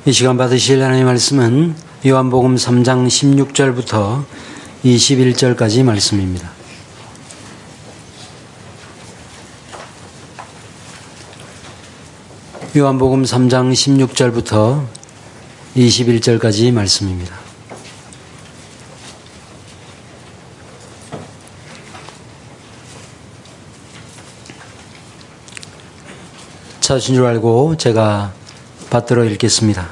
이 시간 받으실 하나님의 말씀은 요한복음 3장 16절부터 21절까지 말씀입니다. 요한복음 3장 16절부터 21절까지 말씀입니다. 찾으신 줄 알고 제가 받들어 읽겠습니다.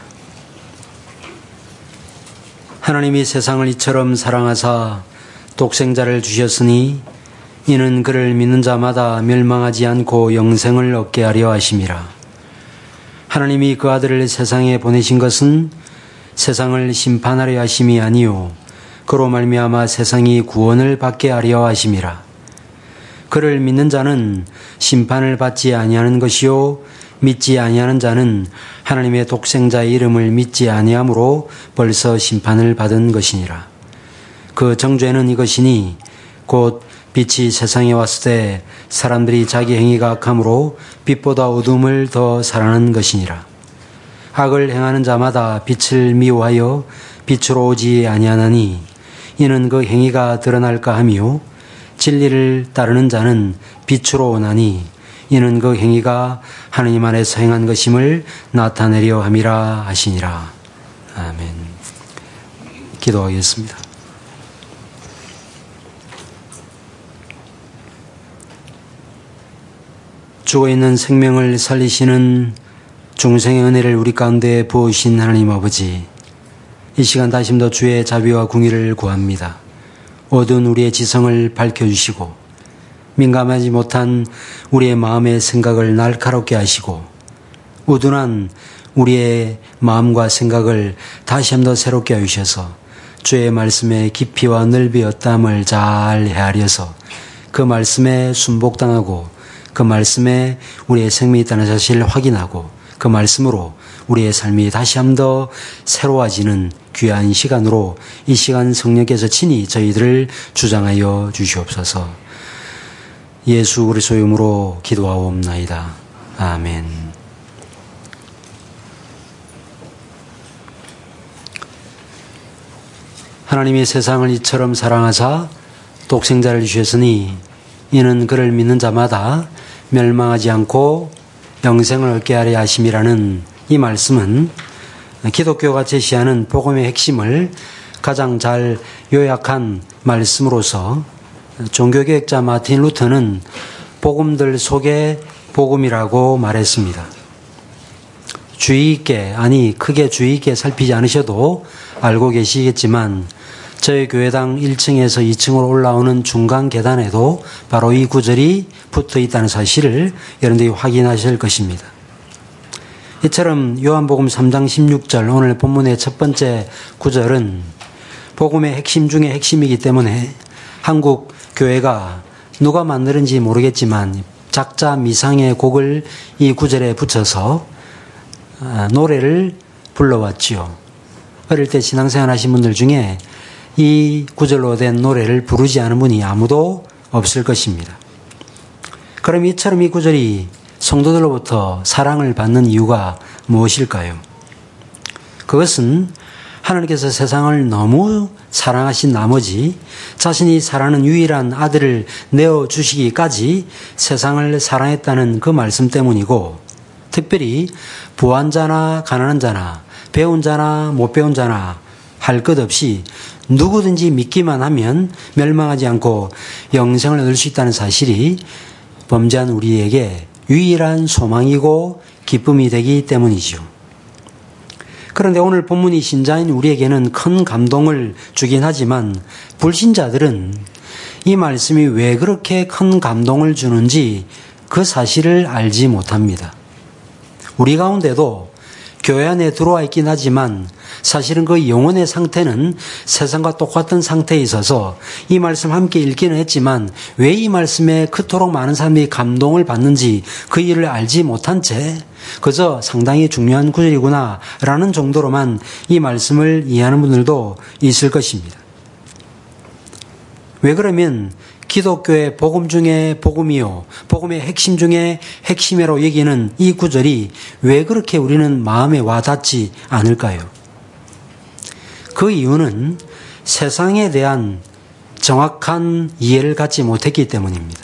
하나님이 세상을 이처럼 사랑하사 독생자를 주셨으니 이는 그를 믿는 자마다 멸망하지 않고 영생을 얻게 하려 하심이라. 하나님이 그 아들을 세상에 보내신 것은 세상을 심판하려 하심이 아니요 그로 말미암아 세상이 구원을 받게 하려 하심이라. 그를 믿는 자는 심판을 받지 아니하는 것이요 믿지 아니하는 자는 하나님의 독생자의 이름을 믿지 아니하므로 벌써 심판을 받은 것이니라. 그 정죄는 이것이니 곧 빛이 세상에 왔을 때 사람들이 자기 행위가 악함으로 빛보다 어둠을 더 사랑하는 것이니라. 악을 행하는 자마다 빛을 미워하여 빛으로 오지 아니하나니 이는 그 행위가 드러날까 하며 진리를 따르는 자는 빛으로 오나니 이는 그 행위가 하느님 안에서 행한 것임을 나타내려 함이라 하시니라. 아멘. 기도하겠습니다. 죽어있는 생명을 살리시는 중생의 은혜를 우리 가운데 부으신 하나님 아버지, 이 시간 다시 더 주의 자비와 궁의를 구합니다. 어두운 우리의 지성을 밝혀주시고 민감하지 못한 우리의 마음의 생각을 날카롭게 하시고 우둔한 우리의 마음과 생각을 다시 한번 더 새롭게 하셔서 주의 말씀의 깊이와 넓이 어떠함을 잘 헤아려서 그 말씀에 순복당하고 그 말씀에 우리의 생명이 있다는 사실을 확인하고 그 말씀으로 우리의 삶이 다시 한번 더 새로워지는 귀한 시간으로 이 시간 성령께서 친히 저희들을 주장하여 주시옵소서. 예수 그리스도의 이름으로 기도하옵나이다. 아멘. 하나님이 세상을 이처럼 사랑하사 독생자를 주셨으니 이는 그를 믿는 자마다 멸망하지 않고 영생을 얻게 하려 하심이라는 이 말씀은 기독교가 제시하는 복음의 핵심을 가장 잘 요약한 말씀으로서 종교개혁자 마틴 루터는 복음들 속의 복음이라고 말했습니다. 크게 주의 있게 살피지 않으셔도 알고 계시겠지만 저희 교회당 1층에서 2층으로 올라오는 중간 계단에도 바로 이 구절이 붙어 있다는 사실을 여러분들이 확인하실 것입니다. 이처럼 요한복음 3장 16절 오늘 본문의 첫 번째 구절은 복음의 핵심 중에 핵심이기 때문에 한국 교회가 누가 만드는지 모르겠지만 작자 미상의 곡을 이 구절에 붙여서 노래를 불러왔지요. 어릴 때 신앙생활 하신 분들 중에 이 구절로 된 노래를 부르지 않은 분이 아무도 없을 것입니다. 그럼 이처럼 이 구절이 성도들로부터 사랑을 받는 이유가 무엇일까요? 그것은 하나님께서 세상을 너무 사랑하신 나머지 자신이 사랑하는 유일한 아들을 내어주시기까지 세상을 사랑했다는 그 말씀 때문이고, 특별히 부한 자나 가난한 자나 배운 자나 못 배운 자나 할 것 없이 누구든지 믿기만 하면 멸망하지 않고 영생을 얻을 수 있다는 사실이 범죄한 우리에게 유일한 소망이고 기쁨이 되기 때문이죠. 그런데 오늘 본문이 신자인 우리에게는 큰 감동을 주긴 하지만 불신자들은 이 말씀이 왜 그렇게 큰 감동을 주는지 그 사실을 알지 못합니다. 우리 가운데도 교회 안에 들어와 있긴 하지만 사실은 그 영혼의 상태는 세상과 똑같은 상태에 있어서 이 말씀 함께 읽기는 했지만 왜 이 말씀에 그토록 많은 사람이 감동을 받는지 그 일을 알지 못한 채 그저 상당히 중요한 구절이구나 라는 정도로만 이 말씀을 이해하는 분들도 있을 것입니다. 왜 그러면 기독교의 복음 중에 복음이요, 복음의 핵심 중에 핵심이라고 여기는 이 구절이 왜 그렇게 우리는 마음에 와닿지 않을까요? 그 이유는 세상에 대한 정확한 이해를 갖지 못했기 때문입니다.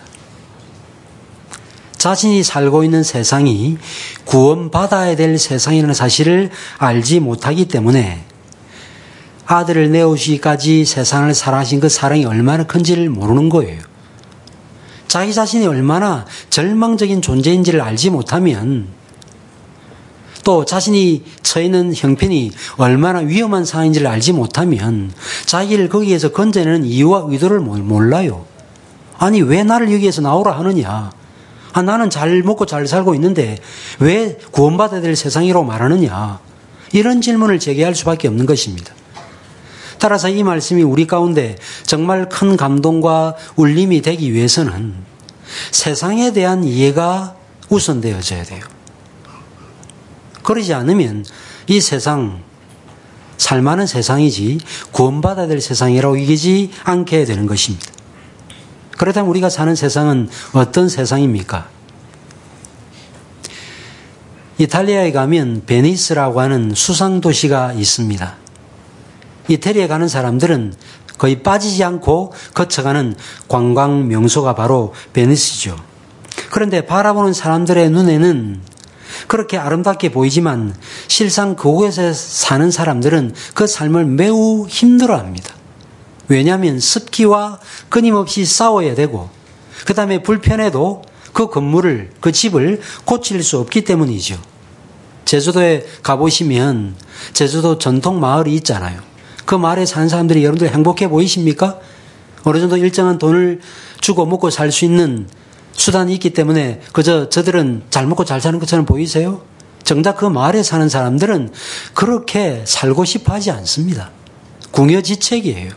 자신이 살고 있는 세상이 구원받아야 될 세상이라는 사실을 알지 못하기 때문에 아들을 내어주기까지 세상을 사랑하신 그 사랑이 얼마나 큰지를 모르는 거예요. 자기 자신이 얼마나 절망적인 존재인지를 알지 못하면, 또 자신이 처해 있는 형편이 얼마나 위험한 상황인지를 알지 못하면 자기를 거기에서 건져내는 이유와 의도를 몰라요. 아니, 왜 나를 여기에서 나오라 하느냐? 나는 잘 먹고 잘 살고 있는데 왜 구원받아야 될 세상이라고 말하느냐? 이런 질문을 제기할 수밖에 없는 것입니다. 따라서 이 말씀이 우리 가운데 정말 큰 감동과 울림이 되기 위해서는 세상에 대한 이해가 우선되어져야 돼요. 그러지 않으면 이 세상, 살만한 세상이지 구원받아야 될 세상이라고 여기지 않게 되는 것입니다. 그렇다면 우리가 사는 세상은 어떤 세상입니까? 이탈리아에 가면 베니스라고 하는 수상도시가 있습니다. 이태리에 가는 사람들은 거의 빠지지 않고 거쳐가는 관광 명소가 바로 베니스죠. 그런데 바라보는 사람들의 눈에는 그렇게 아름답게 보이지만 실상 그곳에 사는 사람들은 그 삶을 매우 힘들어합니다. 왜냐하면 습기와 끊임없이 싸워야 되고, 그 다음에 불편해도 그 건물을, 그 집을 고칠 수 없기 때문이죠. 제주도에 가보시면 제주도 전통 마을이 있잖아요. 그 마을에 사는 사람들이 여러분들 행복해 보이십니까? 어느 정도 일정한 돈을 주고 먹고 살 수 있는 수단이 있기 때문에 그저 저들은 잘 먹고 잘 사는 것처럼 보이세요? 정작 그 마을에 사는 사람들은 그렇게 살고 싶어 하지 않습니다. 궁여지책이에요.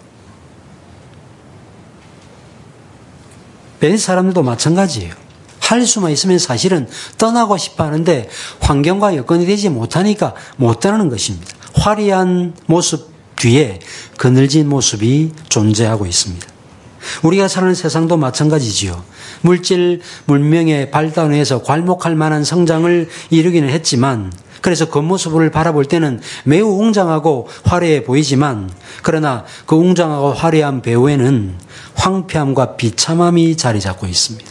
베니스 사람들도 마찬가지예요. 할 수만 있으면 사실은 떠나고 싶어 하는데 환경과 여건이 되지 못하니까 못 떠나는 것입니다. 화려한 모습 뒤에 그늘진 모습이 존재하고 있습니다. 우리가 사는 세상도 마찬가지지요. 물질, 문명의 발달에 의해서 괄목할 만한 성장을 이루기는 했지만, 그래서 겉모습을 바라볼 때는 매우 웅장하고 화려해 보이지만, 그러나 그 웅장하고 화려한 배후에는 황폐함과 비참함이 자리 잡고 있습니다.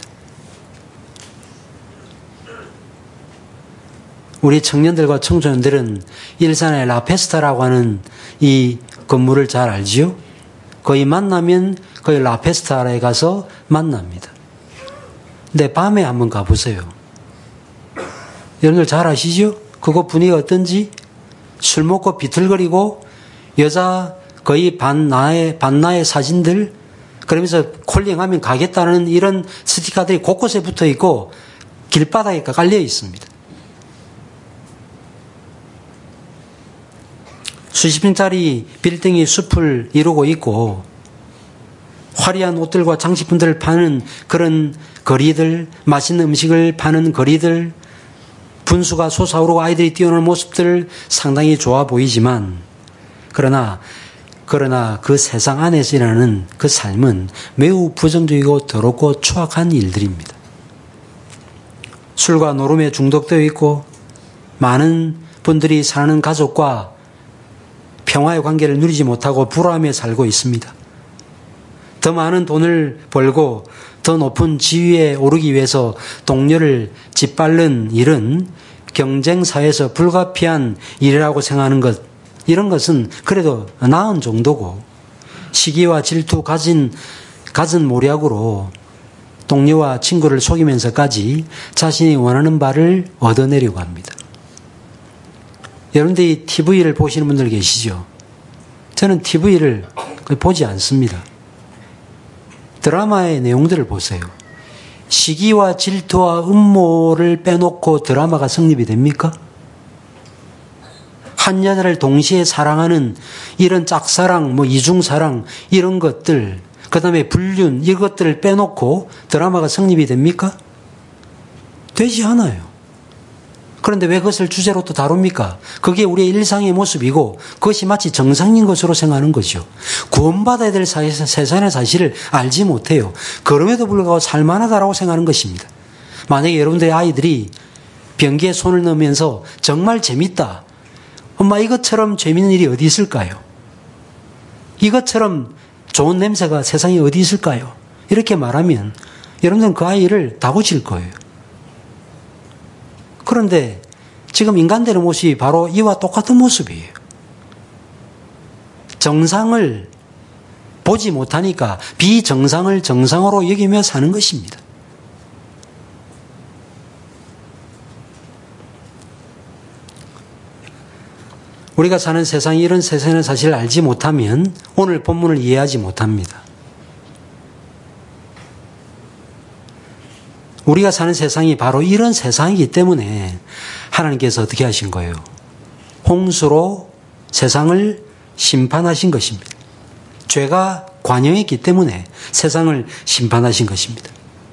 우리 청년들과 청소년들은 일산의 라페스타라고 하는 이 건물을 잘 알지요? 거의 만나면 거의 라페스타에 가서 만납니다. 근데 밤에 한번 가보세요. 여러분들 잘 아시죠? 그곳 분위기가 어떤지? 술 먹고 비틀거리고 여자 거의 반나의 사진들, 그러면서 콜링하면 가겠다는 이런 스티커들이 곳곳에 붙어 있고 길바닥에 깔려 있습니다. 수십 평짜리 빌딩이 숲을 이루고 있고 화려한 옷들과 장식품들을 파는 그런 거리들, 맛있는 음식을 파는 거리들, 분수가 솟아오르고 아이들이 뛰어노는 모습들 상당히 좋아 보이지만, 그러나 그 세상 안에서 일어나는 그 삶은 매우 부정적이고 더럽고 추악한 일들입니다. 술과 노름에 중독되어 있고 많은 분들이 사는 가족과 평화의 관계를 누리지 못하고 불화하며 살고 있습니다. 더 많은 돈을 벌고 더 높은 지위에 오르기 위해서 동료를 짓밟는 일은 경쟁사회에서 불가피한 일이라고 생각하는 것, 이런 것은 그래도 나은 정도고, 시기와 질투 가진 모략으로 동료와 친구를 속이면서까지 자신이 원하는 바를 얻어내려고 합니다. 여러분들이 TV를 보시는 분들 계시죠? 저는 TV를 보지 않습니다. 드라마의 내용들을 보세요. 시기와 질투와 음모를 빼놓고 드라마가 성립이 됩니까? 한 여자를 동시에 사랑하는 이런 짝사랑, 이중사랑, 이런 것들, 그 다음에 불륜, 이것들을 빼놓고 드라마가 성립이 됩니까? 되지 않아요. 그런데 왜 그것을 주제로 또 다룹니까? 그게 우리의 일상의 모습이고 그것이 마치 정상인 것으로 생각하는 거죠. 구원받아야 될 세상의 사실을 알지 못해요. 그럼에도 불구하고 살만하다라고 생각하는 것입니다. 만약에 여러분들의 아이들이 변기에 손을 넣으면서 정말 재밌다. 엄마 이것처럼 재밌는 일이 어디 있을까요? 이것처럼 좋은 냄새가 세상에 어디 있을까요? 이렇게 말하면 여러분들은 그 아이를 다고칠 거예요. 그런데 지금 인간들의 모습이 바로 이와 똑같은 모습이에요. 정상을 보지 못하니까 비정상을 정상으로 여기며 사는 것입니다. 우리가 사는 세상이 이런 세상의 사실을 알지 못하면 오늘 본문을 이해하지 못합니다. 우리가 사는 세상이 바로 이런 세상이기 때문에 하나님께서 어떻게 하신 거예요? 홍수로 세상을 심판하신 것입니다. 죄가 관영했기 때문에 세상을 심판하신 것입니다.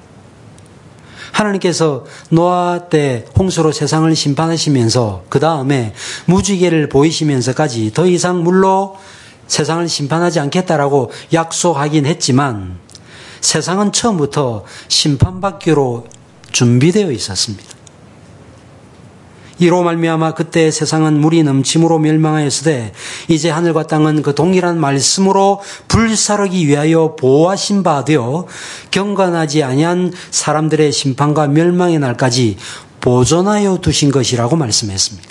하나님께서 노아 때 홍수로 세상을 심판하시면서 그 다음에 무지개를 보이시면서까지 더 이상 물로 세상을 심판하지 않겠다라고 약속하긴 했지만 세상은 처음부터 심판받기로 준비되어 있었습니다. 이로 말미암아 그때 세상은 물이 넘침으로 멸망하였으되 이제 하늘과 땅은 그 동일한 말씀으로 불사르기 위하여 보호하신 바 되어 경건하지 아니한 사람들의 심판과 멸망의 날까지 보존하여 두신 것이라고 말씀했습니다.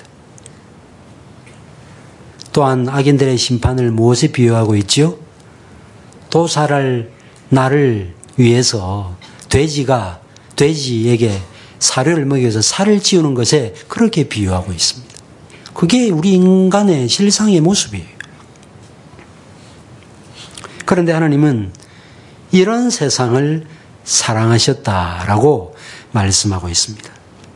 또한 악인들의 심판을 무엇에 비유하고 있지요? 도살할 나를 위해서 돼지가 돼지에게 사료를 먹여서 살을 찌우는 것에 그렇게 비유하고 있습니다. 그게 우리 인간의 실상의 모습이에요. 그런데 하나님은 이런 세상을 사랑하셨다라고 말씀하고 있습니다.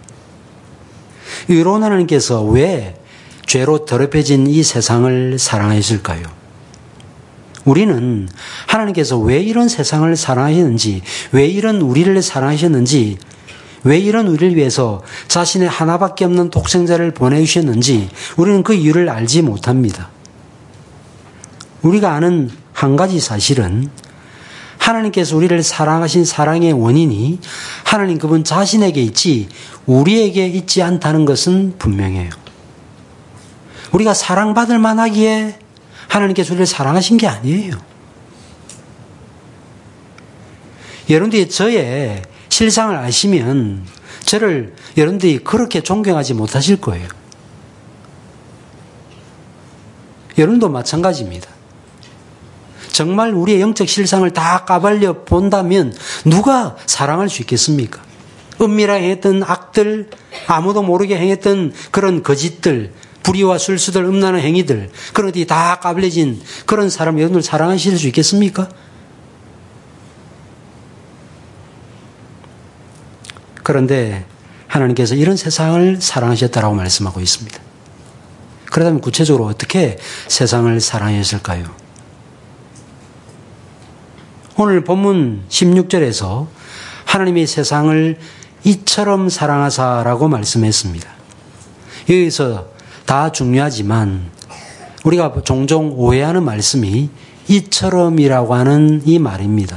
의로운 하나님께서 왜 죄로 더럽혀진 이 세상을 사랑하셨을까요? 우리는 하나님께서 왜 이런 세상을 사랑하셨는지, 왜 이런 우리를 사랑하셨는지, 왜 이런 우리를 위해서 자신의 하나밖에 없는 독생자를 보내주셨는지 우리는 그 이유를 알지 못합니다. 우리가 아는 한 가지 사실은 하나님께서 우리를 사랑하신 사랑의 원인이 하나님 그분 자신에게 있지 우리에게 있지 않다는 것은 분명해요. 우리가 사랑받을 만하기에 하나님께서 우리를 사랑하신 게 아니에요. 여러분들이 저의 실상을 아시면 저를 여러분들이 그렇게 존경하지 못하실 거예요. 여러분도 마찬가지입니다. 정말 우리의 영적 실상을 다 까발려 본다면 누가 사랑할 수 있겠습니까? 은밀하게 행했던 악들, 아무도 모르게 행했던 그런 거짓들, 불의와 술수들, 음란한 행위들, 그런 것들이 다 까발려진 그런 사람 여러분들 사랑하실 수 있겠습니까? 그런데 하나님께서 이런 세상을 사랑하셨다라고 말씀하고 있습니다. 그렇다면 구체적으로 어떻게 세상을 사랑하셨을까요? 오늘 본문 16절에서 하나님이 세상을 이처럼 사랑하사라고 말씀했습니다. 여기서 다 중요하지만 우리가 종종 오해하는 말씀이 이처럼이라고 하는 이 말입니다.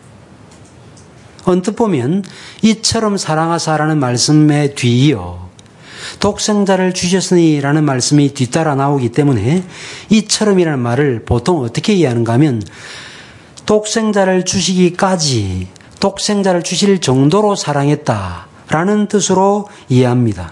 언뜻 보면 이처럼 사랑하사라는 말씀에 뒤이어 독생자를 주셨으니라는 말씀이 뒤따라 나오기 때문에 이처럼이라는 말을 보통 어떻게 이해하는가 하면 독생자를 주시기까지 독생자를 주실 정도로 사랑했다라는 뜻으로 이해합니다.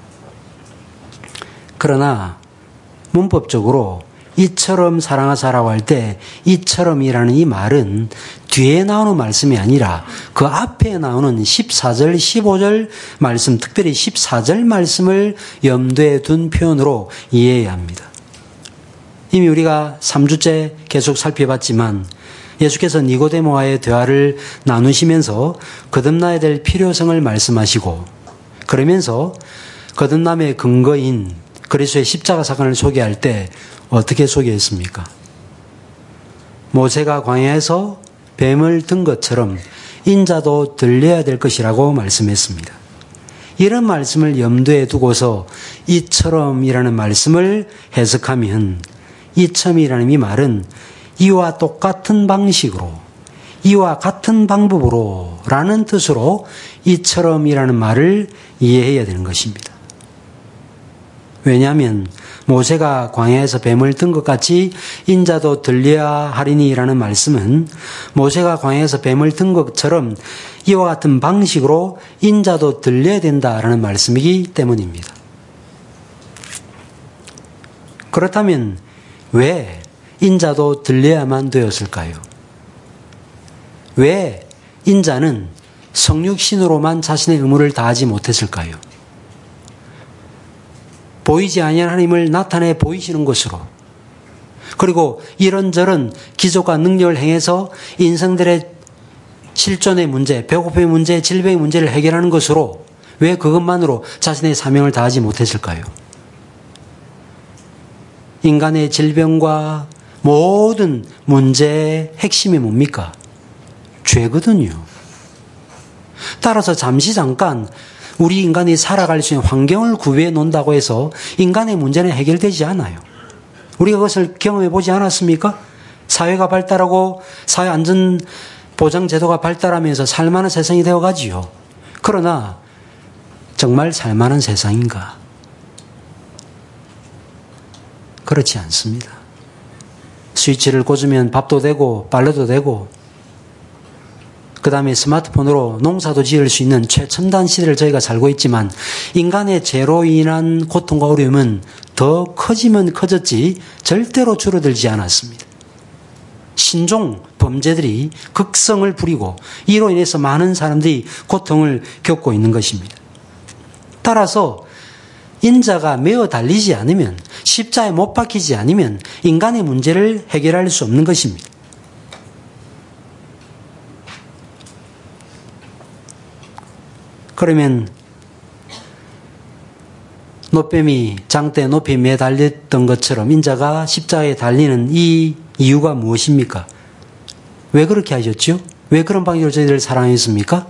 그러나 문법적으로 이처럼 사랑하사라고 할 때 이처럼이라는 이 말은 뒤에 나오는 말씀이 아니라 그 앞에 나오는 14절, 15절 말씀, 특별히 14절 말씀을 염두에 둔 표현으로 이해해야 합니다. 이미 우리가 3주째 계속 살펴봤지만 예수께서 니고데모와의 대화를 나누시면서 거듭나야 될 필요성을 말씀하시고 그러면서 거듭남의 근거인 그리스도의 십자가 사건을 소개할 때 어떻게 소개했습니까? 모세가 광야에서 뱀을 든 것처럼 인자도 들려야 될 것이라고 말씀했습니다. 이런 말씀을 염두에 두고서 이처럼이라는 말씀을 해석하면 이처럼이라는 이 말은 이와 똑같은 방식으로, 이와 같은 방법으로 라는 뜻으로 이처럼이라는 말을 이해해야 되는 것입니다. 왜냐하면 모세가 광야에서 뱀을 든 것 같이 인자도 들려야 하리니라는 말씀은 모세가 광야에서 뱀을 든 것처럼 이와 같은 방식으로 인자도 들려야 된다라는 말씀이기 때문입니다. 그렇다면 왜 인자도 들려야만 되었을까요? 왜 인자는 성육신으로만 자신의 의무를 다하지 못했을까요? 보이지 아니한 하나님을 나타내 보이시는 것으로, 그리고 이런저런 기적과 능력을 행해서 인생들의 실존의 문제, 배고픔의 문제, 질병의 문제를 해결하는 것으로 왜 그것만으로 자신의 사명을 다하지 못했을까요? 인간의 질병과 모든 문제의 핵심이 뭡니까? 죄거든요. 따라서 잠깐 우리 인간이 살아갈 수 있는 환경을 구비해 놓는다고 해서 인간의 문제는 해결되지 않아요. 우리가 그것을 경험해 보지 않았습니까? 사회가 발달하고 사회안전보장제도가 발달하면서 살만한 세상이 되어가지요. 그러나 정말 살만한 세상인가? 그렇지 않습니다. 스위치를 꽂으면 밥도 되고 빨래도 되고 그 다음에 스마트폰으로 농사도 지을 수 있는 최첨단 시대를 저희가 살고 있지만 인간의 죄로 인한 고통과 어려움은 더 커지면 커졌지 절대로 줄어들지 않았습니다. 신종 범죄들이 극성을 부리고 이로 인해서 많은 사람들이 고통을 겪고 있는 것입니다. 따라서 인자가 매어 달리지 않으면, 십자에 못 박히지 않으면 인간의 문제를 해결할 수 없는 것입니다. 그러면 노뱀이 장대 높이 매달렸던 것처럼 인자가 십자가에 달리는 이 이유가 무엇입니까? 왜 그렇게 하셨죠? 왜 그런 방식으로 저희들을 사랑했습니까?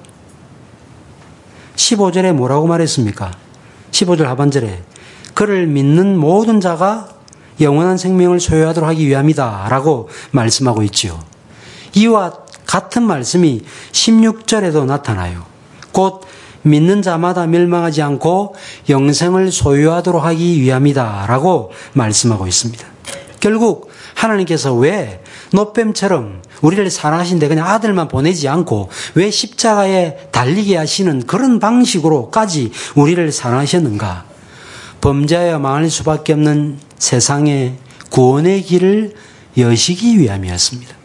15절에 뭐라고 말했습니까? 15절 하반절에 그를 믿는 모든 자가 영원한 생명을 소유하도록 하기 위함이다 라고 말씀하고 있지요. 이와 같은 말씀이 16절에도 나타나요. 곧 믿는 자마다 멸망하지 않고 영생을 소유하도록 하기 위함이다 라고 말씀하고 있습니다. 결국 하나님께서 왜 노뱀처럼 우리를 사랑하시는데 그냥 아들만 보내지 않고 왜 십자가에 달리게 하시는 그런 방식으로까지 우리를 사랑하셨는가? 범죄하여 망할 수밖에 없는 세상의 구원의 길을 여시기 위함이었습니다.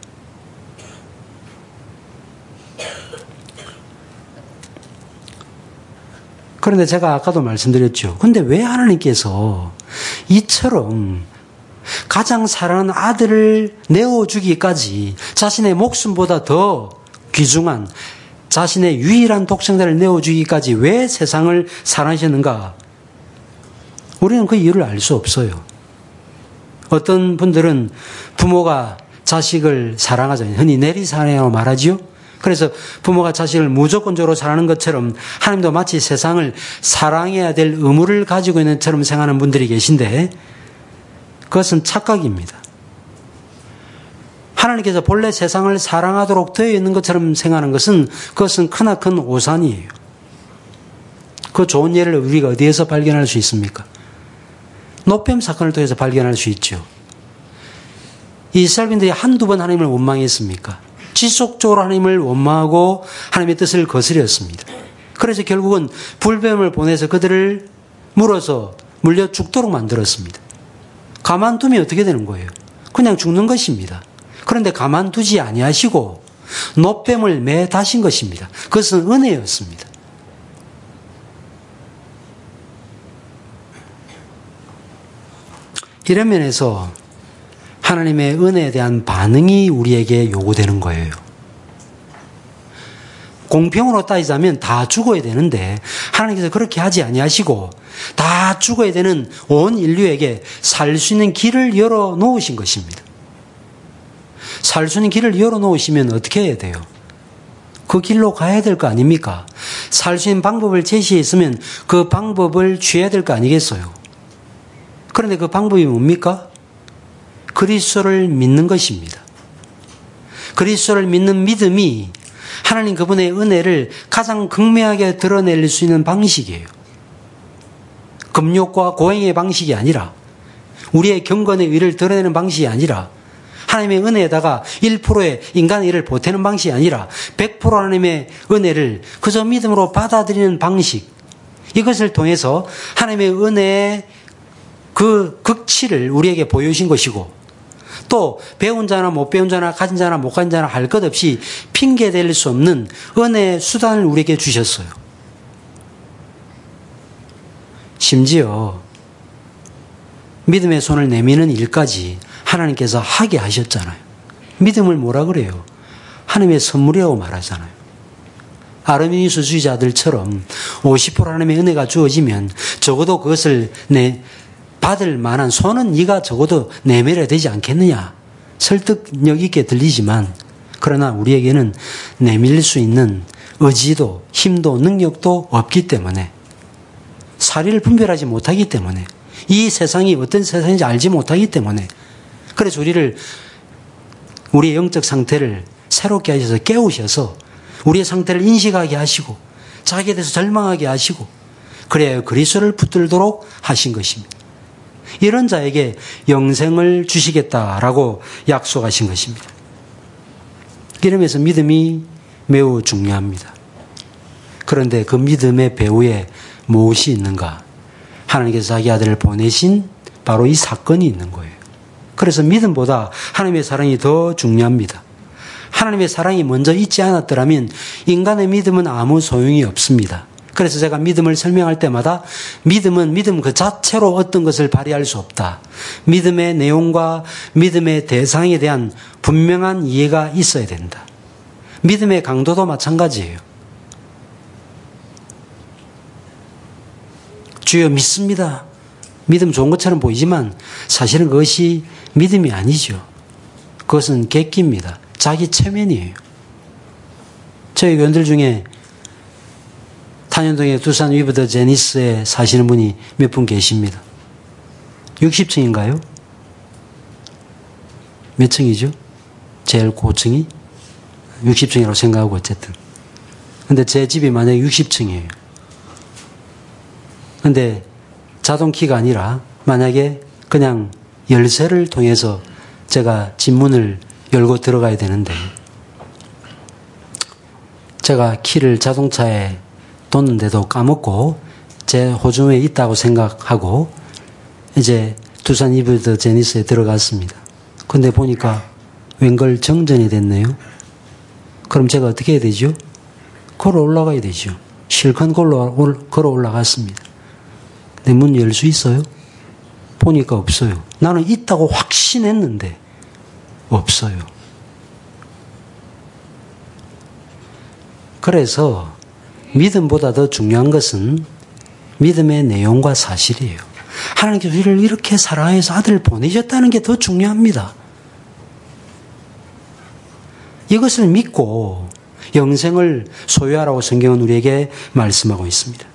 그런데 제가 아까도 말씀드렸죠. 근데 왜 하나님께서 이처럼 가장 사랑하는 아들을 내어주기까지 자신의 목숨보다 더 귀중한 자신의 유일한 독생자를 내어주기까지 왜 세상을 사랑하셨는가? 우리는 그 이유를 알 수 없어요. 어떤 분들은 부모가 자식을 사랑하잖아요. 흔히 내리사랑이라고 말하지요. 그래서 부모가 자식을 무조건적으로 사랑하는 것처럼 하나님도 마치 세상을 사랑해야 될 의무를 가지고 있는 것처럼 생각하는 분들이 계신데 그것은 착각입니다. 하나님께서 본래 세상을 사랑하도록 되어 있는 것처럼 생각하는 것은 그것은 크나큰 오산이에요. 그 좋은 예를 우리가 어디에서 발견할 수 있습니까? 노뱀 사건을 통해서 발견할 수 있죠. 이스라엘인들이 한두 번 하나님을 원망했습니까? 지속적으로 하나님을 원망하고 하나님의 뜻을 거스렸습니다. 그래서 결국은 불뱀을 보내서 그들을 물어서 물려 죽도록 만들었습니다. 가만두면 어떻게 되는 거예요? 그냥 죽는 것입니다. 그런데 가만두지 아니하시고 노뱀을 매다신 것입니다. 그것은 은혜였습니다. 이런 면에서 하나님의 은혜에 대한 반응이 우리에게 요구되는 거예요. 공평으로 따지자면 다 죽어야 되는데 하나님께서 그렇게 하지 아니하시고 다 죽어야 되는 온 인류에게 살 수 있는 길을 열어놓으신 것입니다. 살 수 있는 길을 열어놓으시면 어떻게 해야 돼요? 그 길로 가야 될 거 아닙니까? 살 수 있는 방법을 제시했으면 그 방법을 취해야 될 거 아니겠어요? 그런데 그 방법이 뭡니까? 그리스도를 믿는 것입니다. 그리스도를 믿는 믿음이 하나님 그분의 은혜를 가장 극명하게 드러낼 수 있는 방식이에요. 금욕과 고행의 방식이 아니라, 우리의 경건의 의를 드러내는 방식이 아니라, 하나님의 은혜에다가 1%의 인간의 일을 보태는 방식이 아니라 100% 하나님의 은혜를 그저 믿음으로 받아들이는 방식, 이것을 통해서 하나님의 은혜의 그 극치를 우리에게 보여주신 것이고, 또 배운 자나 못 배운 자나 가진 자나 못 가진 자나 할 것 없이 핑계댈 수 없는 은혜의 수단을 우리에게 주셨어요. 심지어 믿음의 손을 내미는 일까지 하나님께서 하게 하셨잖아요. 믿음을 뭐라 그래요? 하나님의 선물이라고 말하잖아요. 아르미니스 주의자들처럼 50% 하나님의 은혜가 주어지면 적어도 그것을 받을 만한 손은 네가 적어도 내밀어야 되지 않겠느냐. 설득력 있게 들리지만, 그러나 우리에게는 내밀 수 있는 의지도 힘도 능력도 없기 때문에, 사리를 분별하지 못하기 때문에, 이 세상이 어떤 세상인지 알지 못하기 때문에, 그래서 우리의 영적 상태를 새롭게 하셔서 깨우셔서 우리의 상태를 인식하게 하시고 자기에 대해서 절망하게 하시고, 그래야 그리스도를 붙들도록 하신 것입니다. 이런 자에게 영생을 주시겠다라고 약속하신 것입니다. 이러면서 믿음이 매우 중요합니다. 그런데 그 믿음의 배후에 무엇이 있는가? 하나님께서 자기 아들을 보내신 바로 이 사건이 있는 거예요. 그래서 믿음보다 하나님의 사랑이 더 중요합니다. 하나님의 사랑이 먼저 있지 않았더라면 인간의 믿음은 아무 소용이 없습니다. 그래서 제가 믿음을 설명할 때마다 믿음은 믿음 그 자체로 어떤 것을 발휘할 수 없다. 믿음의 내용과 믿음의 대상에 대한 분명한 이해가 있어야 된다. 믿음의 강도도 마찬가지예요. 주여 믿습니다. 믿음 좋은 것처럼 보이지만 사실은 그것이 믿음이 아니죠. 그것은 객기입니다. 자기 체면이에요. 저희 교원들 중에 탄현동의 두산 위브 더 제니스에 사시는 분이 몇 분 계십니다. 60층인가요? 몇 층이죠? 제일 고층이? 60층이라고 생각하고 어쨌든. 근데 제 집이 만약에 60층이에요. 근데 자동키가 아니라 만약에 그냥 열쇠를 통해서 제가 집 문을 열고 들어가야 되는데, 제가 키를 자동차에 뒀는데도 까먹고 제 호주머니에 있다고 생각하고 이제 두산 위브 더 제니스에 들어갔습니다. 근데 보니까 웬걸 정전이 됐네요. 그럼 제가 어떻게 해야 되죠? 걸어 올라가야 되죠. 실컷 걸어 올라갔습니다. 내 문 열 수 있어요? 보니까 없어요. 나는 있다고 확신했는데 없어요. 그래서 믿음보다 더 중요한 것은 믿음의 내용과 사실이에요. 하나님께서 우리를 이렇게 사랑해서 아들을 보내셨다는 게 더 중요합니다. 이것을 믿고 영생을 소유하라고 성경은 우리에게 말씀하고 있습니다.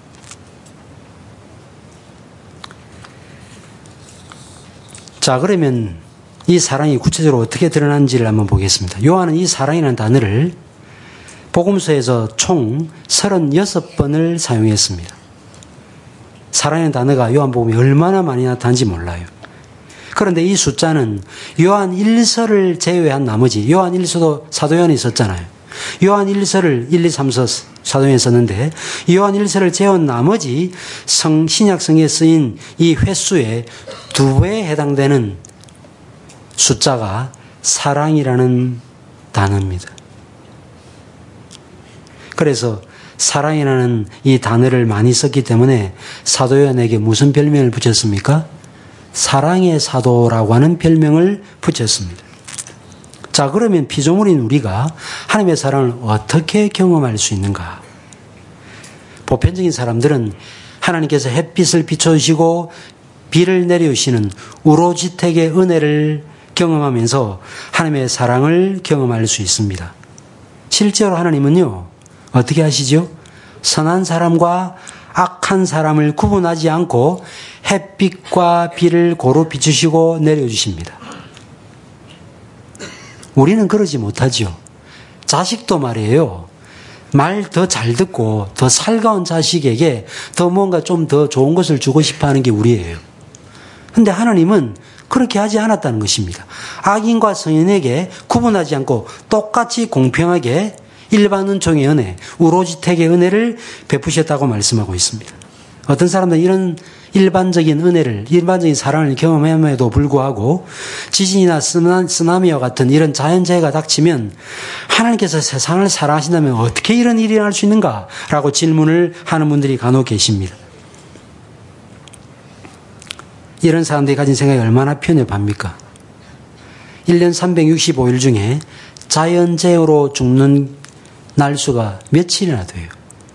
자, 그러면 이 사랑이 구체적으로 어떻게 드러난지를 한번 보겠습니다. 요한은 이 사랑이라는 단어를 복음서에서 총 36번을 사용했습니다. 사랑이라는 단어가 요한복음에 얼마나 많이 나타난지 몰라요. 그런데 이 숫자는 요한 1서를 제외한 나머지, 요한 1서도 사도 요한이 있었잖아요. 요한 1서를 1, 2, 3서 사도 요한이 썼는데 요한 1서를 제외한 나머지 신약성에 쓰인 이 횟수의 2배에 해당되는 숫자가 사랑이라는 단어입니다. 그래서 사랑이라는 이 단어를 많이 썼기 때문에 사도 요한에게 무슨 별명을 붙였습니까? 사랑의 사도라고 하는 별명을 붙였습니다. 자, 그러면 피조물인 우리가 하나님의 사랑을 어떻게 경험할 수 있는가? 보편적인 사람들은 하나님께서 햇빛을 비춰주시고 비를 내려주시는 우로지택의 은혜를 경험하면서 하나님의 사랑을 경험할 수 있습니다. 실제로 하나님은요, 어떻게 하시죠? 선한 사람과 악한 사람을 구분하지 않고 햇빛과 비를 고루 비추시고 내려주십니다. 우리는 그러지 못하죠. 자식도 말이에요. 말 더 잘 듣고 더 살가운 자식에게 더 뭔가 좀 더 좋은 것을 주고 싶어 하는 게 우리예요. 근데 하나님은 그렇게 하지 않았다는 것입니다. 악인과 선인에게 구분하지 않고 똑같이 공평하게 일반 은총의 은혜, 우로지택의 은혜를 베푸셨다고 말씀하고 있습니다. 어떤 사람들은 이런 일반적인 은혜를, 일반적인 사랑을 경험함에도 불구하고 지진이나 쓰나미와 같은 이런 자연재해가 닥치면 하나님께서 세상을 사랑하신다면 어떻게 이런 일이 일어날 수 있는가? 라고 질문을 하는 분들이 간혹 계십니다. 이런 사람들이 가진 생각이 얼마나 편협합니까? 1년 365일 중에 자연재해로 죽는 날수가 며칠이나 돼요.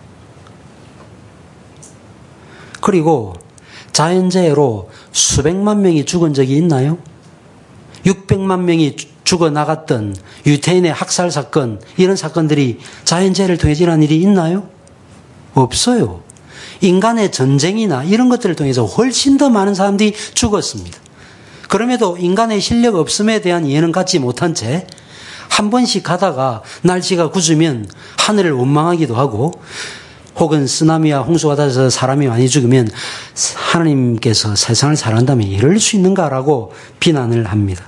그리고 자연재해로 수백만 명이 죽은 적이 있나요? 600만 명이 죽어나갔던 유태인의 학살 사건, 이런 사건들이 자연재해를 통해 일어난 일이 있나요? 없어요. 인간의 전쟁이나 이런 것들을 통해서 훨씬 더 많은 사람들이 죽었습니다. 그럼에도 인간의 실력 없음에 대한 이해는 갖지 못한 채 한 번씩 가다가 날씨가 굳으면 하늘을 원망하기도 하고, 혹은 쓰나미와 홍수가 닿아서 사람이 많이 죽으면 하나님께서 세상을 사랑한다면 이럴 수 있는가라고 비난을 합니다.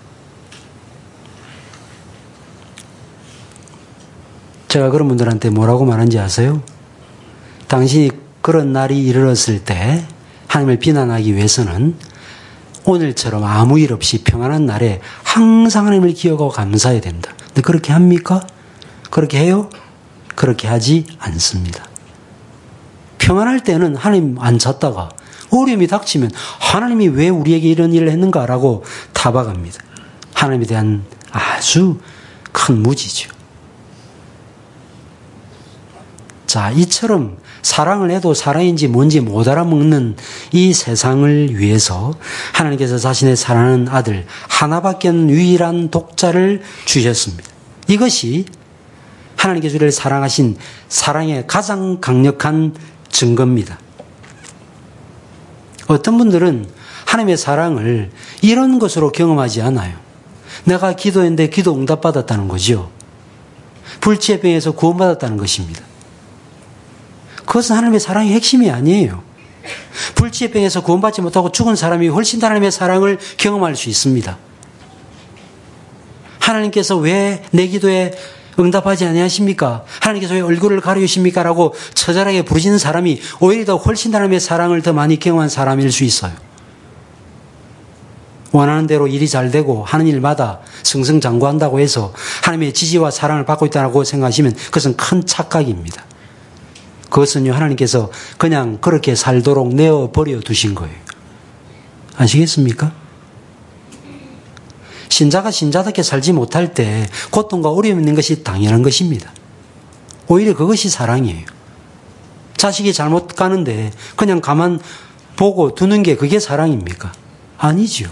제가 그런 분들한테 뭐라고 말하는지 아세요? 당신이 그런 날이 이르렀을 때 하나님을 비난하기 위해서는 오늘처럼 아무 일 없이 평안한 날에 항상 하나님을 기억하고 감사해야 된다. 근데 그렇게 합니까? 그렇게 해요? 그렇게 하지 않습니다. 평안할 때는 하나님 안 찾다가 어려움이 닥치면 하나님이 왜 우리에게 이런 일을 했는가라고 타박합니다. 하나님에 대한 아주 큰 무지죠. 자, 이처럼 사랑을 해도 사랑인지 뭔지 못 알아먹는 이 세상을 위해서 하나님께서 자신의 사랑하는 아들 하나밖에 없는 유일한 독자를 주셨습니다. 이것이 하나님께서 우리를 사랑하신 사랑의 가장 강력한 증거입니다. 어떤 분들은 하나님의 사랑을 이런 것으로 경험하지 않아요. 내가 기도했는데 기도 응답받았다는 거죠. 불치의 병에서 구원받았다는 것입니다. 그것은 하나님의 사랑의 핵심이 아니에요. 불치의 병에서 구원받지 못하고 죽은 사람이 훨씬 더 하나님의 사랑을 경험할 수 있습니다. 하나님께서 왜 내 기도에 응답하지 아니하십니까? 하나님께서 왜 얼굴을 가려주십니까? 라고 처절하게 부르짖는 사람이 오히려 더 훨씬 하나님의 사랑을 더 많이 경험한 사람일 수 있어요. 원하는 대로 일이 잘 되고 하는 일마다 승승장구한다고 해서 하나님의 지지와 사랑을 받고 있다고 생각하시면 그것은 큰 착각입니다. 그것은요, 하나님께서 그냥 그렇게 살도록 내어버려 두신 거예요. 아시겠습니까? 신자가 신자답게 살지 못할 때 고통과 어려움이 있는 것이 당연한 것입니다. 오히려 그것이 사랑이에요. 자식이 잘못 가는데 그냥 가만 보고 두는 게 그게 사랑입니까? 아니죠.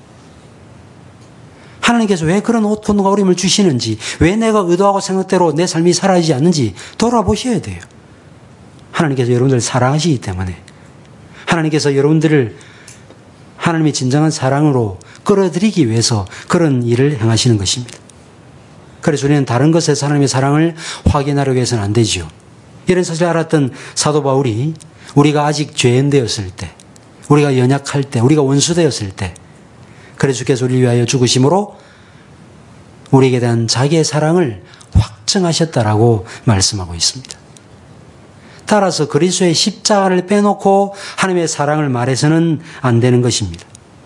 하나님께서 왜 그런 고통과 어려움을 주시는지, 왜 내가 의도하고 생각대로 내 삶이 살아지지 않는지 돌아보셔야 돼요. 하나님께서 여러분들을 사랑하시기 때문에 하나님께서 여러분들을 하나님의 진정한 사랑으로 끌어들이기 위해서 그런 일을 행하시는 것입니다. 그래서 우리는 다른 것에서 하나님의 사랑을 확인하려고 해서는 안 되죠. 이런 사실을 알았던 사도 바울이 우리가 아직 죄인 되었을 때, 우리가 연약할 때, 우리가 원수 되었을 때, 그래서 주께서 우리를 위하여 죽으심으로 우리에게 대한 자기의 사랑을 확증하셨다라고 말씀하고 있습니다. 따라서 그리스도의 십자가를 빼놓고 하나님의 사랑을 말해서는 안 되는 것입니다.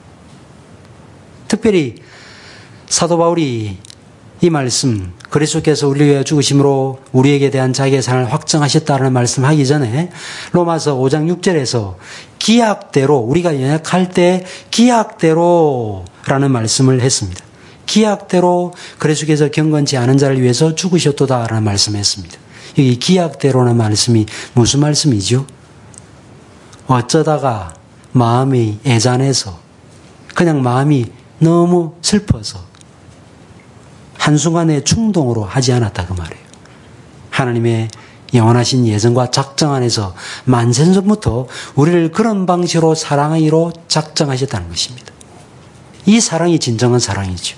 특별히 사도 바울이 이 말씀, 그리스도께서 우리를 위하여 죽으심으로 우리에게 대한 자기의 사랑을 확증하셨다는 말씀하기 전에 로마서 5장 6절에서 기약대로, 우리가 연약할 때 기약대로라는 말씀을 했습니다. 기약대로 그리스도께서 경건치 않은 자를 위해서 죽으셨도다라는 말씀을 했습니다. 여기 기약대로라는 말씀이 무슨 말씀이죠? 어쩌다가 마음이 애잔해서, 그냥 마음이 너무 슬퍼서 한순간의 충동으로 하지 않았다 그 말이에요. 하나님의 영원하신 예정과 작정 안에서 만세전부터 우리를 그런 방식으로 사랑하기로 작정하셨다는 것입니다. 이 사랑이 진정한 사랑이죠.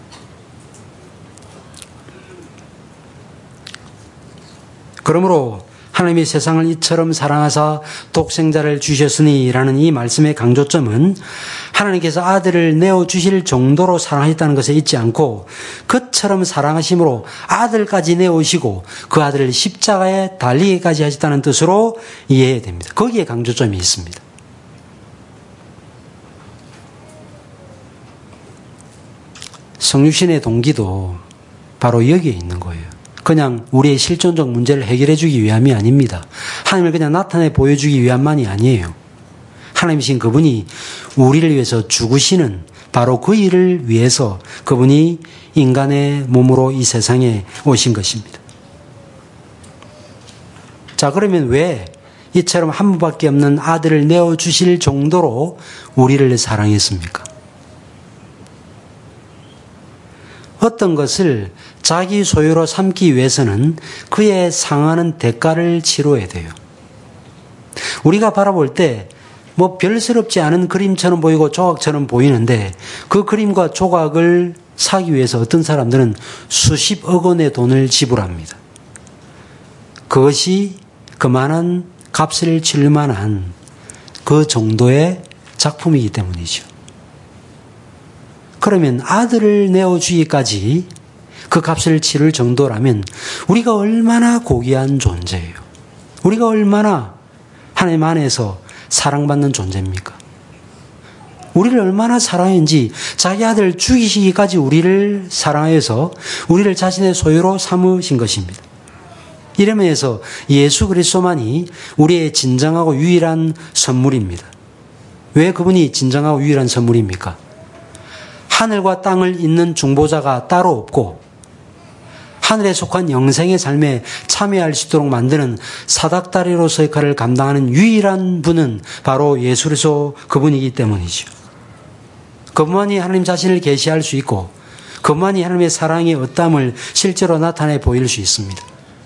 그러므로 하나님이 세상을 이처럼 사랑하사 독생자를 주셨으니 라는 이 말씀의 강조점은 하나님께서 아들을 내어주실 정도로 사랑하셨다는 것에 있지 않고 그처럼 사랑하심으로 아들까지 내어오시고 그 아들을 십자가에 달리기까지 하셨다는 뜻으로 이해해야 됩니다. 거기에 강조점이 있습니다. 성육신의 동기도 바로 여기에 있는 거예요. 그냥 우리의 실존적 문제를 해결해 주기 위함이 아닙니다. 하나님을 그냥 나타내 보여주기 위함만이 아니에요. 하나님이신 그분이 우리를 위해서 죽으시는 바로 그 일을 위해서 그분이 인간의 몸으로 이 세상에 오신 것입니다. 자, 그러면 왜 이처럼 한 분밖에 없는 아들을 내어주실 정도로 우리를 사랑했습니까? 어떤 것을 자기 소유로 삼기 위해서는 그에 상하는 대가를 치러야 돼요. 우리가 바라볼 때 뭐 별스럽지 않은 그림처럼 보이고 조각처럼 보이는데 그 그림과 조각을 사기 위해서 어떤 사람들은 수십억 원의 돈을 지불합니다. 그것이 그만한 값을 치를 만한 그 정도의 작품이기 때문이죠. 그러면 아들을 내어주기까지 그 값을 치를 정도라면 우리가 얼마나 고귀한 존재예요. 우리가 얼마나 하나님 안에서 사랑받는 존재입니까? 우리를 얼마나 사랑했는지 자기 아들을 죽이시기까지 우리를 사랑하여서 우리를 자신의 소유로 삼으신 것입니다. 이러면서 예수 그리스도만이 우리의 진정하고 유일한 선물입니다. 왜 그분이 진정하고 유일한 선물입니까? 하늘과 땅을 잇는 중보자가 따로 없고 하늘에 속한 영생의 삶에 참여할 수 있도록 만드는 사닥다리로서의 역할을 감당하는 유일한 분은 바로 예수 그리스도 그분이기 때문이죠. 그분만이 하나님 자신을 계시할 수 있고 그분만이 하나님의 사랑의 어떠함을 실제로 나타내 보일 수 있습니다.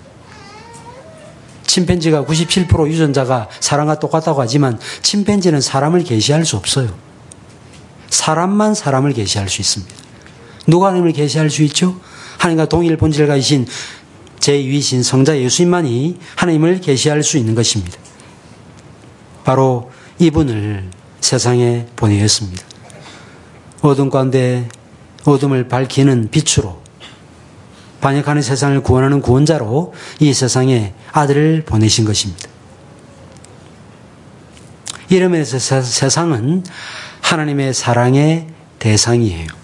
침팬지가 97% 유전자가 사람과 똑같다고 하지만 침팬지는 사람을 계시할 수 없어요. 사람만 사람을 계시할 수 있습니다. 누가 하나님을 계시할 수 있죠? 하나님과 동일 본질을 가지신 제2위신 성자 예수님만이 하나님을 계시할 수 있는 것입니다. 바로 이분을 세상에 보내었습니다. 어둠 가운데 어둠을 밝히는 빛으로 반역하는 세상을 구원하는 구원자로 이 세상에 아들을 보내신 것입니다. 이러면서 세상은 하나님의 사랑의 대상이에요.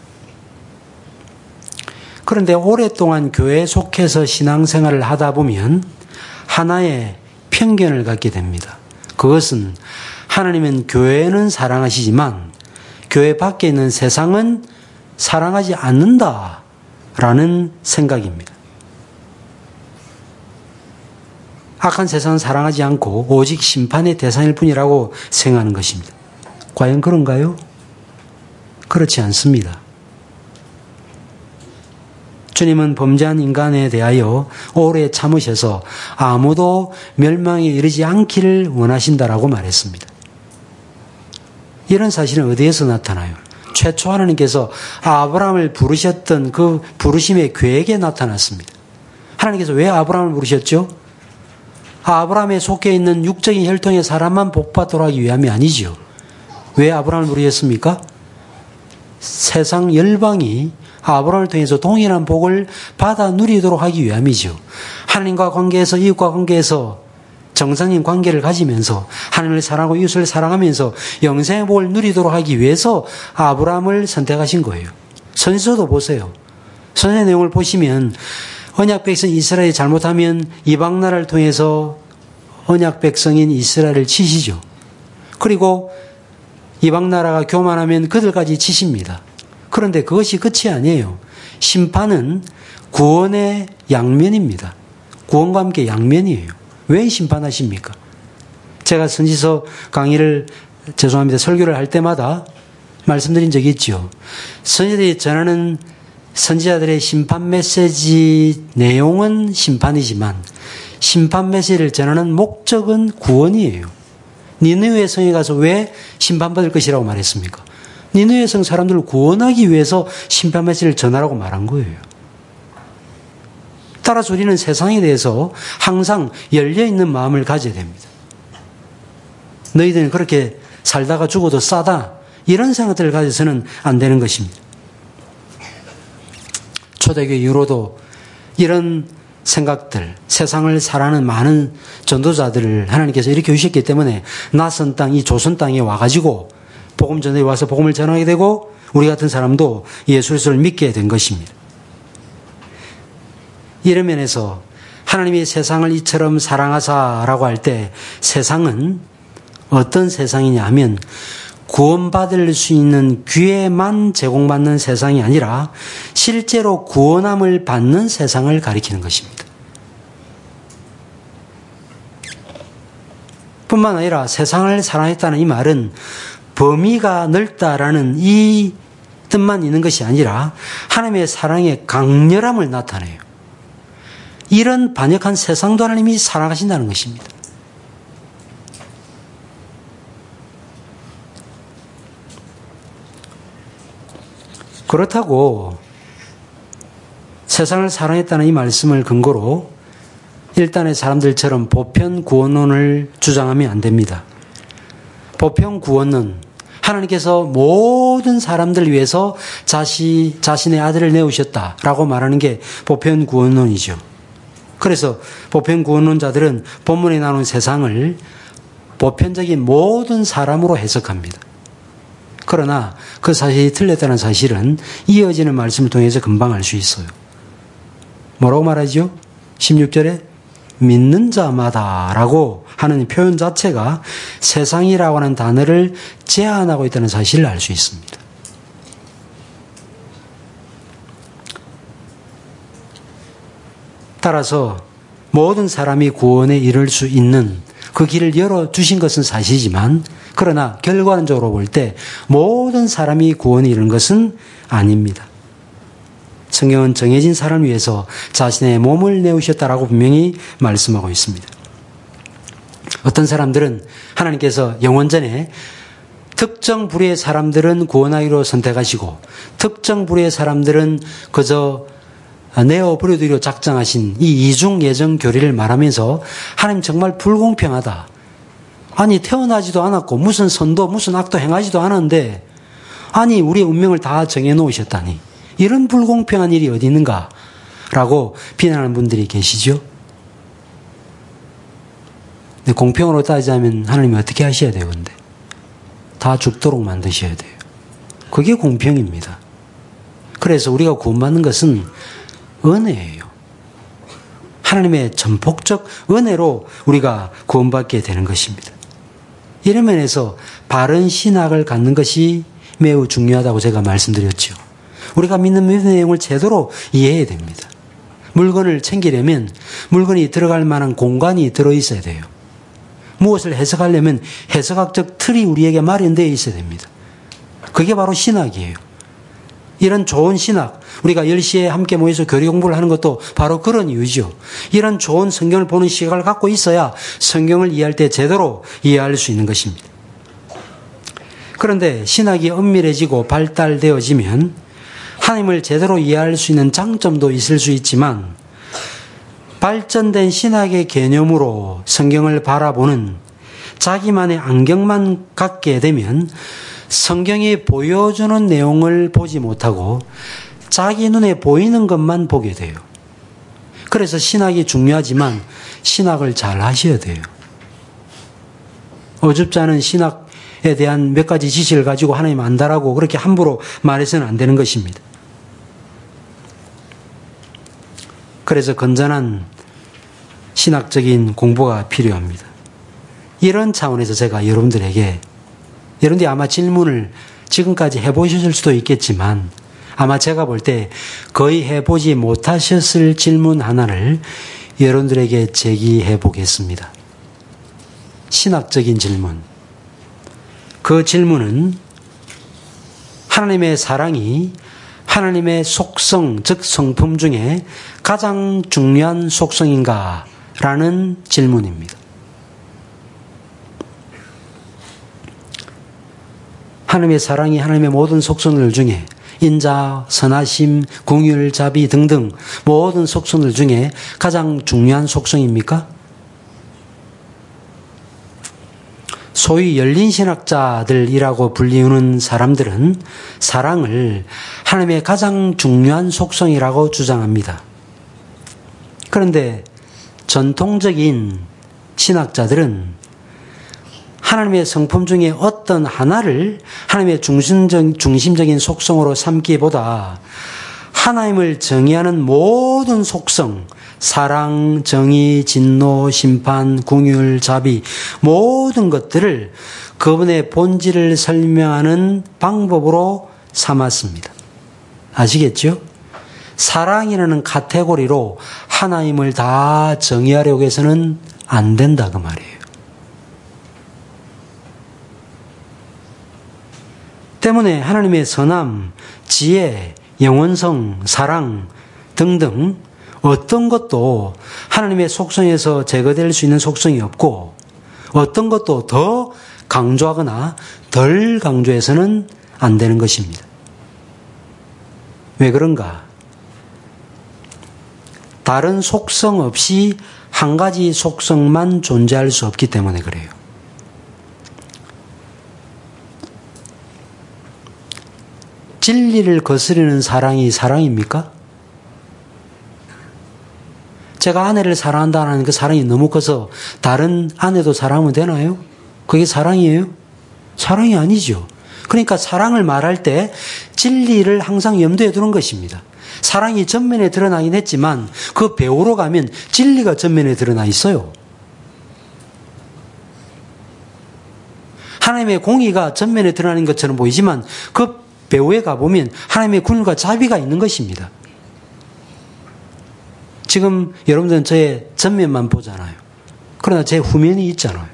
그런데 오랫동안 교회에 속해서 신앙생활을 하다 보면 하나의 편견을 갖게 됩니다. 그것은 하나님은 교회는 사랑하시지만 교회 밖에 있는 세상은 사랑하지 않는다라는 생각입니다. 악한 세상은 사랑하지 않고 오직 심판의 대상일 뿐이라고 생각하는 것입니다. 과연 그런가요? 그렇지 않습니다. 주님은 범죄한 인간에 대하여 오래 참으셔서 아무도 멸망에 이르지 않기를 원하신다라고 말했습니다. 이런 사실은 어디에서 나타나요? 최초 하나님께서 아브라함을 부르셨던 그 부르심의 계획에 나타났습니다. 하나님께서 왜 아브라함을 부르셨죠? 아브라함에 속해 있는 육적인 혈통의 사람만 복받도록 하기 위함이 아니죠. 왜 아브라함을 부르셨습니까? 세상 열방이 아브라함을 통해서 동일한 복을 받아 누리도록 하기 위함이죠. 하나님과 관계에서 이웃과 관계에서 정상인 관계를 가지면서 하나님을 사랑하고 이웃을 사랑하면서 영생의 복을 누리도록 하기 위해서 아브라함을 선택하신 거예요. 선지서도 보세요. 선지의 내용을 보시면 언약 백성 이스라엘이 잘못하면 이방 나라를 통해서 언약 백성인 이스라엘을 치시죠. 그리고 이방 나라가 교만하면 그들까지 치십니다. 그런데 그것이 끝이 아니에요. 심판은 구원의 양면입니다. 구원과 함께 양면이에요. 왜 심판하십니까? 제가 선지서 강의를 설교를 할 때마다 말씀드린 적이 있죠. 선지자들이 전하는 선지자들의 심판 메시지 내용은 심판이지만 심판 메시지를 전하는 목적은 구원이에요. 니느웨 성에 가서 왜 심판받을 것이라고 말했습니까? 니느웨 성 사람들을 구원하기 위해서 심판 메시지를 전하라고 말한 거예요. 따라서 우리는 세상에 대해서 항상 열려있는 마음을 가져야 됩니다. 너희들은 그렇게 살다가 죽어도 싸다, 이런 생각들을 가져서는 안 되는 것입니다. 초대교회 이후로도 이런 생각들, 세상을 살아가는 많은 전도자들을 하나님께서 이렇게 주셨기 때문에 낯선 땅, 이 조선 땅에 와가지고 복음 전도에 와서 복음을 전하게 되고 우리 같은 사람도 예수 그리스도를 믿게 된 것입니다. 이런 면에서 하나님이 세상을 이처럼 사랑하사라고 할 때 세상은 어떤 세상이냐 하면 구원받을 수 있는 기회만 제공받는 세상이 아니라 실제로 구원함을 받는 세상을 가리키는 것입니다. 뿐만 아니라 세상을 사랑했다는 이 말은 범위가 넓다라는 이 뜻만 있는 것이 아니라 하나님의 사랑의 강렬함을 나타내요. 이런 반역한 세상도 하나님이 사랑하신다는 것입니다. 그렇다고 세상을 사랑했다는 이 말씀을 근거로 일단의 사람들처럼 보편 구원론을 주장하면 안 됩니다. 보편 구원론, 하나님께서 모든 사람들을 위해서 자신의 아들을 내오셨다라고 말하는 게 보편 구원론이죠. 그래서 보편 구원론자들은 본문에 나오는 세상을 보편적인 모든 사람으로 해석합니다. 그러나 그 사실이 틀렸다는 사실은 이어지는 말씀을 통해서 금방 알 수 있어요. 뭐라고 말하죠? 16절에 믿는 자마다라고 하는 표현 자체가 세상이라고 하는 단어를 제한하고 있다는 사실을 알 수 있습니다. 따라서 모든 사람이 구원에 이를 수 있는 그 길을 열어주신 것은 사실이지만 그러나 결과론적으로 볼 때 모든 사람이 구원에 이르는 것은 아닙니다. 성경은 정해진 사람을 위해서 자신의 몸을 내오셨다라고 분명히 말씀하고 있습니다. 어떤 사람들은 하나님께서 영원전에 특정 부류의 사람들은 구원하기로 선택하시고 특정 부류의 사람들은 그저 내어버려두기로 작정하신 이 이중 예정 교리를 말하면서 하나님 정말 불공평하다. 아니 태어나지도 않았고 무슨 선도 무슨 악도 행하지도 않았는데 아니 우리의 운명을 다 정해놓으셨다니 이런 불공평한 일이 어디 있는가 라고 비난하는 분들이 계시죠. 근데 공평으로 따지자면 하나님이 어떻게 하셔야 돼요? 근데 다 죽도록 만드셔야 돼요. 그게 공평입니다. 그래서 우리가 구원받는 것은 은혜예요. 하나님의 전폭적 은혜로 우리가 구원받게 되는 것입니다. 이런 면에서 바른 신학을 갖는 것이 매우 중요하다고 제가 말씀드렸죠. 우리가 믿는 내용을 제대로 이해해야 됩니다. 물건을 챙기려면 물건이 들어갈 만한 공간이 들어있어야 돼요. 무엇을 해석하려면 해석학적 틀이 우리에게 마련되어 있어야 됩니다. 그게 바로 신학이에요. 이런 좋은 신학, 우리가 10시에 함께 모여서 교리 공부를 하는 것도 바로 그런 이유죠. 이런 좋은 성경을 보는 시각을 갖고 있어야 성경을 이해할 때 제대로 이해할 수 있는 것입니다. 그런데 신학이 엄밀해지고 발달되어지면 하나님을 제대로 이해할 수 있는 장점도 있을 수 있지만 발전된 신학의 개념으로 성경을 바라보는 자기만의 안경만 갖게 되면 성경이 보여주는 내용을 보지 못하고 자기 눈에 보이는 것만 보게 돼요. 그래서 신학이 중요하지만 신학을 잘 하셔야 돼요. 어줍지 않은 신학에 대한 몇 가지 지식을 가지고 하나님 안다라고 그렇게 함부로 말해서는 안 되는 것입니다. 그래서 건전한 신학적인 공부가 필요합니다. 이런 차원에서 제가 여러분들이 아마 질문을 지금까지 해보셨을 수도 있겠지만 아마 제가 볼 때 거의 해보지 못하셨을 질문 하나를 여러분들에게 제기해 보겠습니다. 신학적인 질문. 그 질문은 하나님의 사랑이 하나님의 속성, 즉 성품 중에 가장 중요한 속성인가? 라는 질문입니다. 하나님의 사랑이 하나님의 모든 속성들 중에 인자, 선하심, 긍휼, 자비 등등 모든 속성들 중에 가장 중요한 속성입니까? 소위 열린 신학자들이라고 불리우는 사람들은 사랑을 하나님의 가장 중요한 속성이라고 주장합니다. 그런데 전통적인 신학자들은 하나님의 성품 중에 어떤 하나를 하나님의 중심적인 속성으로 삼기보다 하나님을 정의하는 모든 속성, 사랑, 정의, 진노, 심판, 긍휼, 자비 모든 것들을 그분의 본질을 설명하는 방법으로 삼았습니다. 아시겠죠? 사랑이라는 카테고리로 하나님을 다 정의하려고 해서는 안 된다 그 말이에요. 때문에 하나님의 선함, 지혜, 영원성, 사랑 등등 어떤 것도 하나님의 속성에서 제거될 수 있는 속성이 없고 어떤 것도 더 강조하거나 덜 강조해서는 안 되는 것입니다. 왜 그런가? 다른 속성 없이 한 가지 속성만 존재할 수 없기 때문에 그래요. 진리를 거스르는 사랑이 사랑입니까? 제가 아내를 사랑한다는 그 사랑이 너무 커서 다른 아내도 사랑하면 되나요? 그게 사랑이에요? 사랑이 아니죠. 그러니까 사랑을 말할 때 진리를 항상 염두에 두는 것입니다. 사랑이 전면에 드러나긴 했지만 그 배우로 가면 진리가 전면에 드러나 있어요. 하나님의 공의가 전면에 드러나는 것처럼 보이지만 그 배후에 가보면 하나님의 긍휼과 자비가 있는 것입니다. 지금 여러분들은 저의 전면만 보잖아요. 그러나 제 후면이 있잖아요.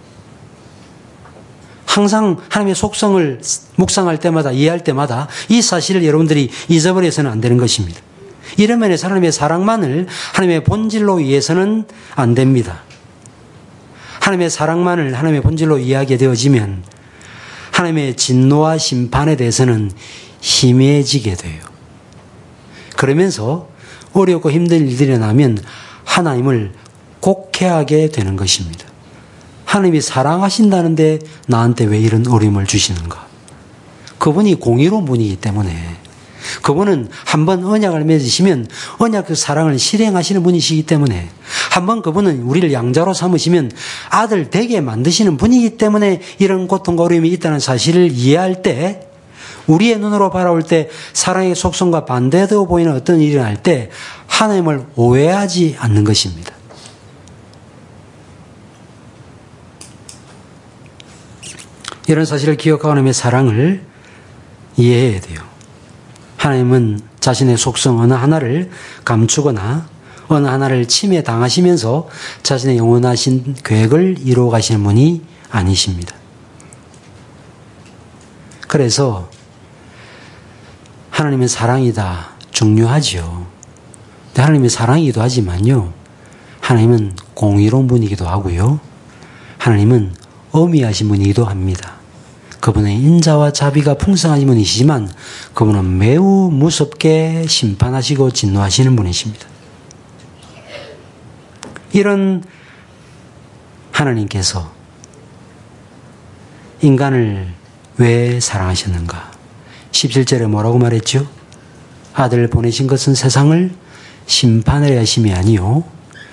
항상 하나님의 속성을 묵상할 때마다 이해할 때마다 이 사실을 여러분들이 잊어버려서는 안 되는 것입니다. 이런 면에서 하나님의 사랑만을 하나님의 본질로 이해해서는 안 됩니다. 하나님의 사랑만을 하나님의 본질로 이해하게 되어지면 하나님의 진노와 심판에 대해서는 희미해지게 돼요. 그러면서 어렵고 힘든 일들이 일어나면 하나님을 곡해하게 되는 것입니다. 하나님이 사랑하신다는데 나한테 왜 이런 어려움을 주시는가? 그분이 공의로운 분이기 때문에 그분은 한번 언약을 맺으시면 언약 그 사랑을 실행하시는 분이시기 때문에 한번 그분은 우리를 양자로 삼으시면 아들 되게 만드시는 분이기 때문에 이런 고통과 어려움이 있다는 사실을 이해할 때 우리의 눈으로 바라볼 때 사랑의 속성과 반대되어 보이는 어떤 일이 날 때 하나님을 오해하지 않는 것입니다. 이런 사실을 기억하고 하나님의 사랑을 이해해야 돼요. 하나님은 자신의 속성 어느 하나를 감추거나 어느 하나를 침해당하시면서 자신의 영원하신 계획을 이루어 가시는 분이 아니십니다. 그래서 하나님은 사랑이다. 중요하지요. 하나님은 사랑이기도 하지만요. 하나님은 공의로운 분이기도 하고요. 하나님은 어미하신 분이기도 합니다. 그분의 인자와 자비가 풍성하신 분이시지만 그분은 매우 무섭게 심판하시고 진노하시는 분이십니다. 이런 하나님께서 인간을 왜 사랑하셨는가? 17절에 뭐라고 말했죠? 아들을 보내신 것은 세상을 심판하려 하심이 아니요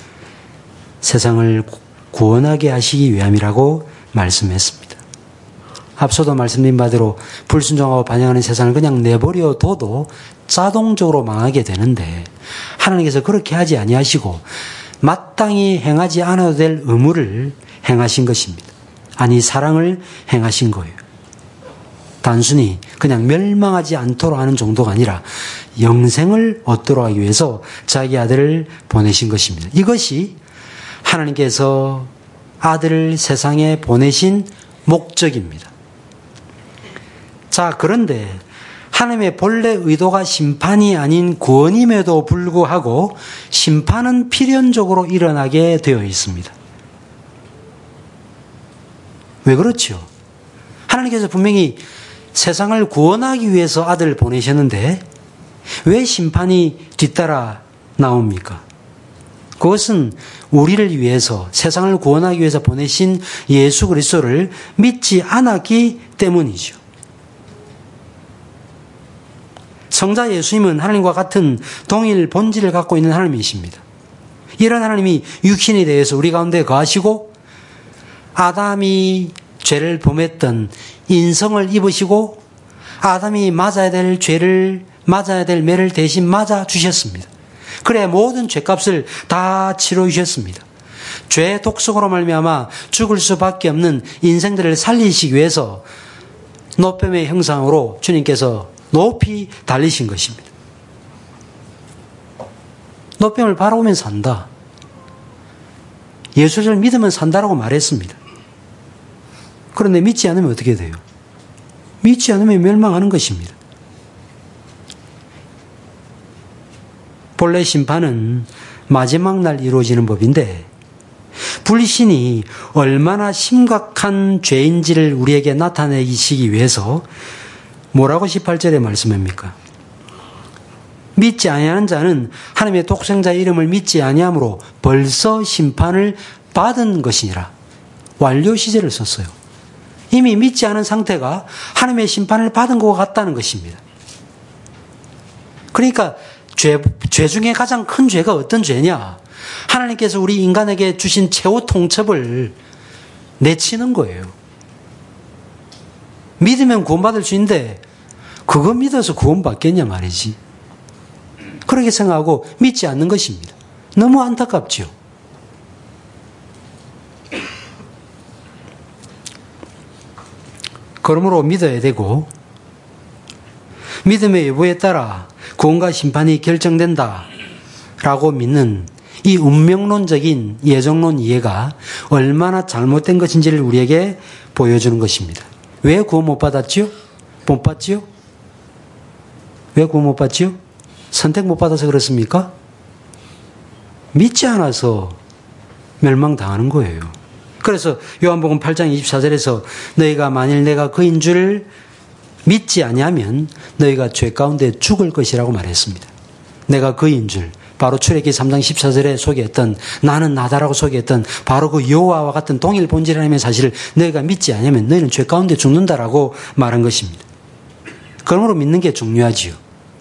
세상을 구원하게 하시기 위함이라고 말씀했습니다. 앞서도 말씀드린 바대로 불순종하고 반역하는 세상을 그냥 내버려 둬도 자동적으로 망하게 되는데 하나님께서 그렇게 하지 아니하시고 마땅히 행하지 않아도 될 의무를 행하신 것입니다. 아니 사랑을 행하신 거예요. 단순히 그냥 멸망하지 않도록 하는 정도가 아니라 영생을 얻도록 하기 위해서 자기 아들을 보내신 것입니다. 이것이 하나님께서 아들을 세상에 보내신 목적입니다. 자, 그런데 하나님의 본래 의도가 심판이 아닌 구원임에도 불구하고 심판은 필연적으로 일어나게 되어 있습니다. 왜 그렇죠? 하나님께서 분명히 세상을 구원하기 위해서 아들을 보내셨는데 왜 심판이 뒤따라 나옵니까? 그것은 우리를 위해서, 세상을 구원하기 위해서 보내신 예수 그리스도를 믿지 않았기 때문이죠. 성자 예수님은 하나님과 같은 동일 본질을 갖고 있는 하나님이십니다. 이런 하나님이 육신에 대해서 우리 가운데 거하시고 아담이 죄를 범했던 인성을 입으시고 아담이 맞아야 될 죄를, 맞아야 될 매를 대신 맞아 주셨습니다. 그래 모든 죄값을 다 치러 주셨습니다. 죄의 독성으로 말미암아 죽을 수밖에 없는 인생들을 살리시기 위해서 노뱀의 형상으로 주님께서 높이 달리신 것입니다. 노뱀을 바라보면 산다. 예수를 믿으면 산다라고 말했습니다. 그런데 믿지 않으면 어떻게 돼요? 믿지 않으면 멸망하는 것입니다. 본래 심판은 마지막 날 이루어지는 법인데 불신이 얼마나 심각한 죄인지를 우리에게 나타내시기 위해서 뭐라고 18절에 말씀합니까? 믿지 아니하는 자는 하나님의 독생자의 이름을 믿지 아니함으로 벌써 심판을 받은 것이니라. 완료 시제를 썼어요. 이미 믿지 않은 상태가 하나님의 심판을 받은 것 같다는 것입니다. 그러니까 죄 중에 가장 큰 죄가 어떤 죄냐? 하나님께서 우리 인간에게 주신 최후 통첩을 내치는 거예요. 믿으면 구원받을 수 있는데 그거 믿어서 구원받겠냐 말이지. 그렇게 생각하고 믿지 않는 것입니다. 너무 안타깝죠. 그러므로 믿어야 되고 믿음의 여부에 따라 구원과 심판이 결정된다 라고 믿는 이 운명론적인 예정론 이해가 얼마나 잘못된 것인지를 우리에게 보여주는 것입니다. 왜 구원 못 받았지요? 못 받지요? 왜 구원 못 받지요? 선택 못 받아서 그렇습니까? 믿지 않아서 멸망당하는 거예요. 그래서 요한복음 8장 24절에서 너희가 만일 내가 그인 줄 믿지 아니하면 너희가 죄 가운데 죽을 것이라고 말했습니다. 내가 그인 줄, 바로 출애굽기 3장 14절에 소개했던 나는 나다라고 소개했던 바로 그 여호와와 같은 동일 본질이라는 사실을 너희가 믿지 아니하면 너희는 죄 가운데 죽는다라고 말한 것입니다. 그러므로 믿는 게 중요하지요.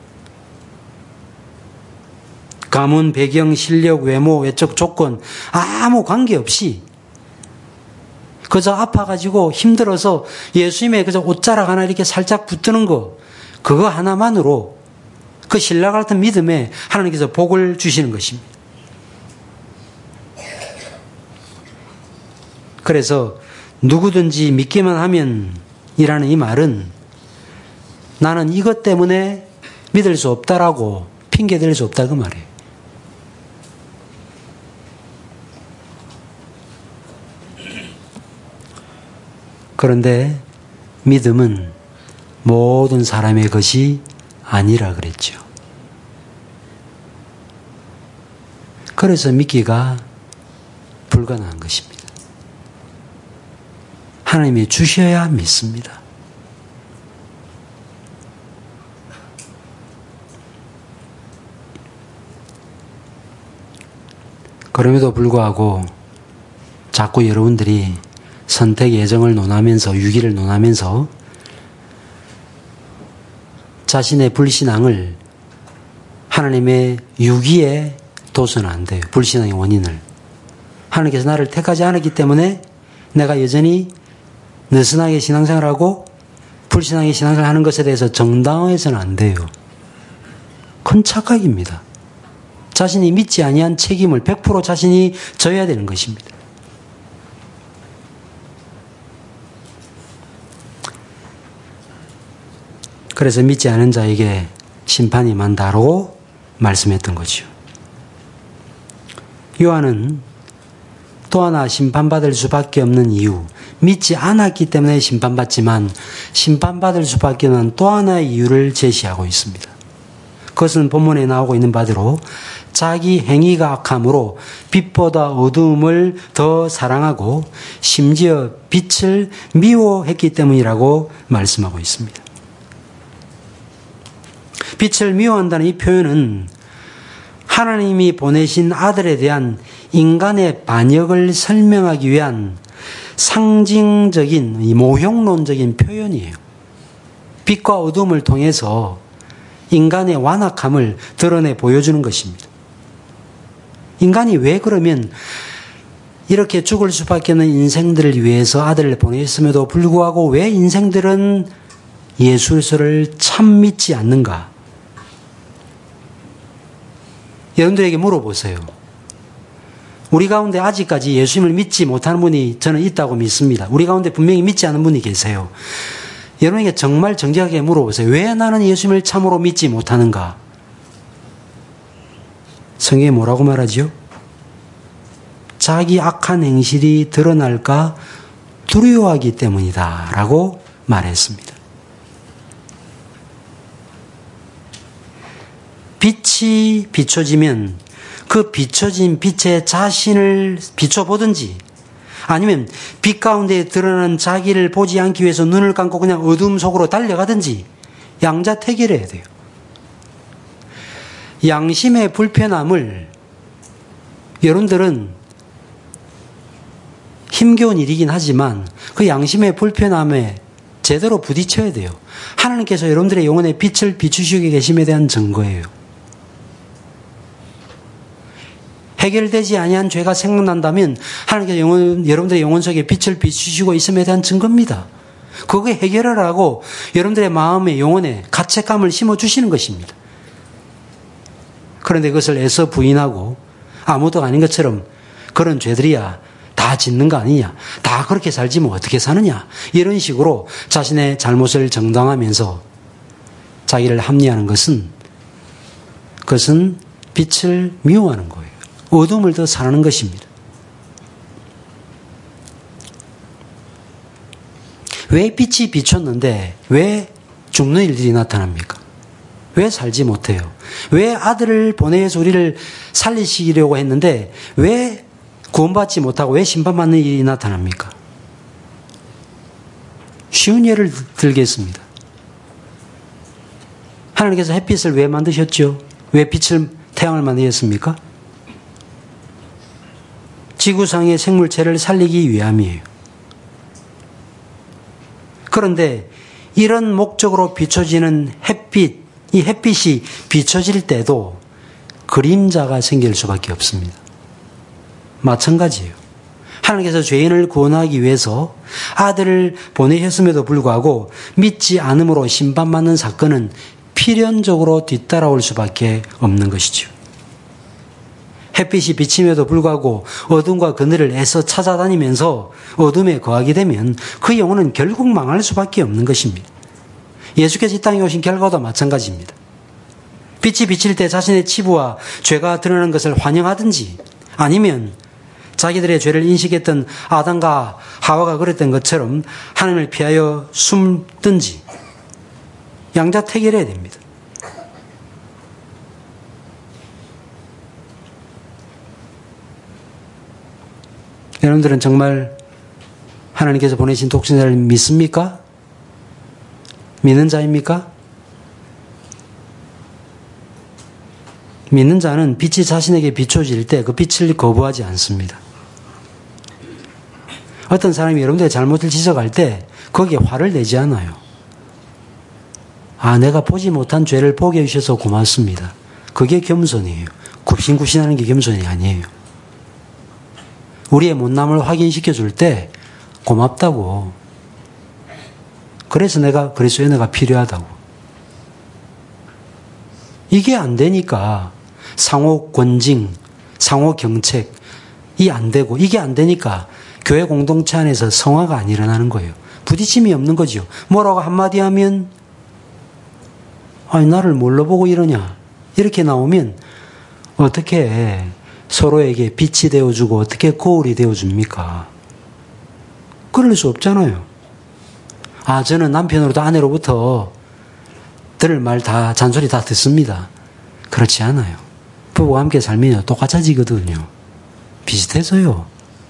가문, 배경, 실력, 외모, 외적 조건 아무 관계없이 그저 아파가지고 힘들어서 예수님의 그저 옷자락 하나 이렇게 살짝 붙드는 거, 그거 하나만으로 그 신라 같은 믿음에 하나님께서 복을 주시는 것입니다. 그래서 누구든지 믿기만 하면 이라는 이 말은 나는 이것 때문에 믿을 수 없다라고 핑계댈 수 없다 그 말이에요. 그런데 믿음은 모든 사람의 것이 아니라 그랬죠. 그래서 믿기가 불가능한 것입니다. 하나님이 주셔야 믿습니다. 그럼에도 불구하고 자꾸 여러분들이 선택 예정을 논하면서 유기를 논하면서 자신의 불신앙을 하나님의 유기에 둬서는 안 돼요. 불신앙의 원인을. 하나님께서 나를 택하지 않았기 때문에 내가 여전히 느슨하게 신앙생활하고 불신앙의 신앙생활을 하는 것에 대해서 정당화해서는 안 돼요. 큰 착각입니다. 자신이 믿지 아니한 책임을 100% 자신이 져야 되는 것입니다. 그래서 믿지 않은 자에게 심판이 임한다고 말씀했던 거죠. 요한은 또 하나 심판받을 수밖에 없는 이유, 믿지 않았기 때문에 심판받지만 심판받을 수밖에 없는 또 하나의 이유를 제시하고 있습니다. 그것은 본문에 나오고 있는 바대로 자기 행위가 악함으로 빛보다 어두움을 더 사랑하고 심지어 빛을 미워했기 때문이라고 말씀하고 있습니다. 빛을 미워한다는 이 표현은 하나님이 보내신 아들에 대한 인간의 반역을 설명하기 위한 상징적인 모형론적인 표현이에요. 빛과 어둠을 통해서 인간의 완악함을 드러내 보여주는 것입니다. 인간이 왜 그러면 이렇게 죽을 수밖에 없는 인생들을 위해서 아들을 보냈음에도 불구하고 왜 인생들은 예수를 참 믿지 않는가? 여러분들에게 물어보세요. 우리 가운데 아직까지 예수님을 믿지 못하는 분이 저는 있다고 믿습니다. 우리 가운데 분명히 믿지 않는 분이 계세요. 여러분에게 정말 정직하게 물어보세요. 왜 나는 예수님을 참으로 믿지 못하는가? 성경에 뭐라고 말하죠? 자기 악한 행실이 드러날까 두려워하기 때문이다 라고 말했습니다. 빛이 비춰지면 그 비춰진 빛에 자신을 비춰보든지 아니면 빛 가운데 드러난 자기를 보지 않기 위해서 눈을 감고 그냥 어둠 속으로 달려가든지 양자택일해야 돼요. 양심의 불편함을 여러분들은 힘겨운 일이긴 하지만 그 양심의 불편함에 제대로 부딪혀야 돼요. 하나님께서 여러분들의 영혼에 빛을 비추시고 계심에 대한 증거예요. 해결되지 아니한 죄가 생각난다면 하나님께서 여러분들의 영혼 속에 빛을 비추시고 있음에 대한 증거입니다. 그거 해결하라고 여러분들의 마음에 영혼에 가책감을 심어주시는 것입니다. 그런데 그것을 애써 부인하고 아무도 아닌 것처럼 그런 죄들이야 다 짓는 거 아니냐, 다 그렇게 살지면 어떻게 사느냐, 이런 식으로 자신의 잘못을 정당하면서 자기를 합리화하는 그것은 빛을 미워하는 거예요. 어둠을 더 사랑하는 것입니다. 왜 빛이 비쳤는데 왜 죽는 일들이 나타납니까? 왜 살지 못해요? 왜 아들을 보내서 우리를 살리시려고 했는데 왜 구원받지 못하고 왜 심판받는 일이 나타납니까? 쉬운 예를 들겠습니다. 하나님께서 햇빛을 왜 만드셨죠? 왜 빛을, 태양을 만드셨습니까? 지구상의 생물체를 살리기 위함이에요. 그런데 이런 목적으로 비춰지는 햇빛, 이 햇빛이 비춰질 때도 그림자가 생길 수밖에 없습니다. 마찬가지예요. 하나님께서 죄인을 구원하기 위해서 아들을 보내셨음에도 불구하고 믿지 않음으로 심판받는 사건은 필연적으로 뒤따라올 수밖에 없는 것이죠. 햇빛이 비침에도 불구하고 어둠과 그늘을 애써 찾아다니면서 어둠에 거하게 되면 그 영혼은 결국 망할 수밖에 없는 것입니다. 예수께서 이 땅에 오신 결과도 마찬가지입니다. 빛이 비칠 때 자신의 치부와 죄가 드러나는 것을 환영하든지 아니면 자기들의 죄를 인식했던 아담과 하와가 그랬던 것처럼 하나님을 피하여 숨든지 양자택일해야 됩니다. 여러분들은 정말 하나님께서 보내신 독생자를 믿습니까? 믿는 자입니까? 믿는 자는 빛이 자신에게 비춰질 때 그 빛을 거부하지 않습니다. 어떤 사람이 여러분들의 잘못을 지적할 때 거기에 화를 내지 않아요. 아, 내가 보지 못한 죄를 보게 해주셔서 고맙습니다. 그게 겸손이에요. 굽신굽신하는 게 겸손이 아니에요. 우리의 못남을 확인시켜 줄 때 고맙다고. 그래서 내가 그리스도의 은혜가 필요하다고. 이게 안 되니까 상호 권징, 상호 경책이 안 되고 이게 안 되니까 교회 공동체 안에서 성화가 안 일어나는 거예요. 부딪힘이 없는 거죠. 뭐라고 한마디 하면 아니 나를 뭘로 보고 이러냐 이렇게 나오면 어떻게 서로에게 빛이 되어주고 어떻게 거울이 되어줍니까? 그럴 수 없잖아요. 저는 남편으로도 아내로부터 들을 말 다, 잔소리 다 듣습니다. 그렇지 않아요. 부부가 함께 살면 똑같아지거든요. 비슷해서요.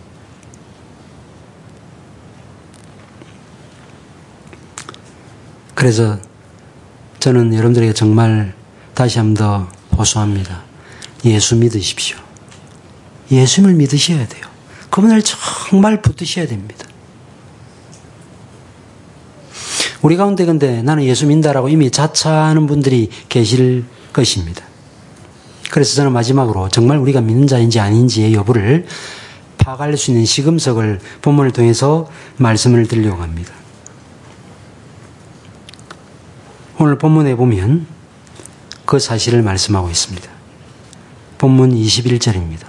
그래서 저는 여러분들에게 정말 다시 한 번 더 호소합니다. 예수 믿으십시오. 예수님을 믿으셔야 돼요. 그분을 정말 붙드셔야 됩니다. 우리 가운데 근데 나는 예수 믿는다라고 이미 자처하는 분들이 계실 것입니다. 그래서 저는 마지막으로 정말 우리가 믿는 자인지 아닌지의 여부를 파악할 수 있는 시금석을 본문을 통해서 말씀을 드리려고 합니다. 오늘 본문에 보면 그 사실을 말씀하고 있습니다. 본문 21절입니다.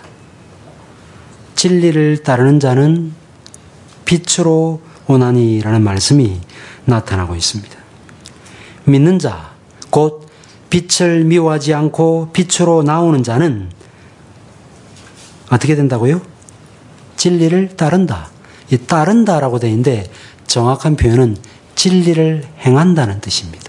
진리를 따르는 자는 빛으로 오나니라는 말씀이 나타나고 있습니다. 믿는 자, 곧 빛을 미워하지 않고 빛으로 나오는 자는 어떻게 된다고요? 진리를 따른다. 이 따른다라고 되어 있는데 정확한 표현은 진리를 행한다는 뜻입니다.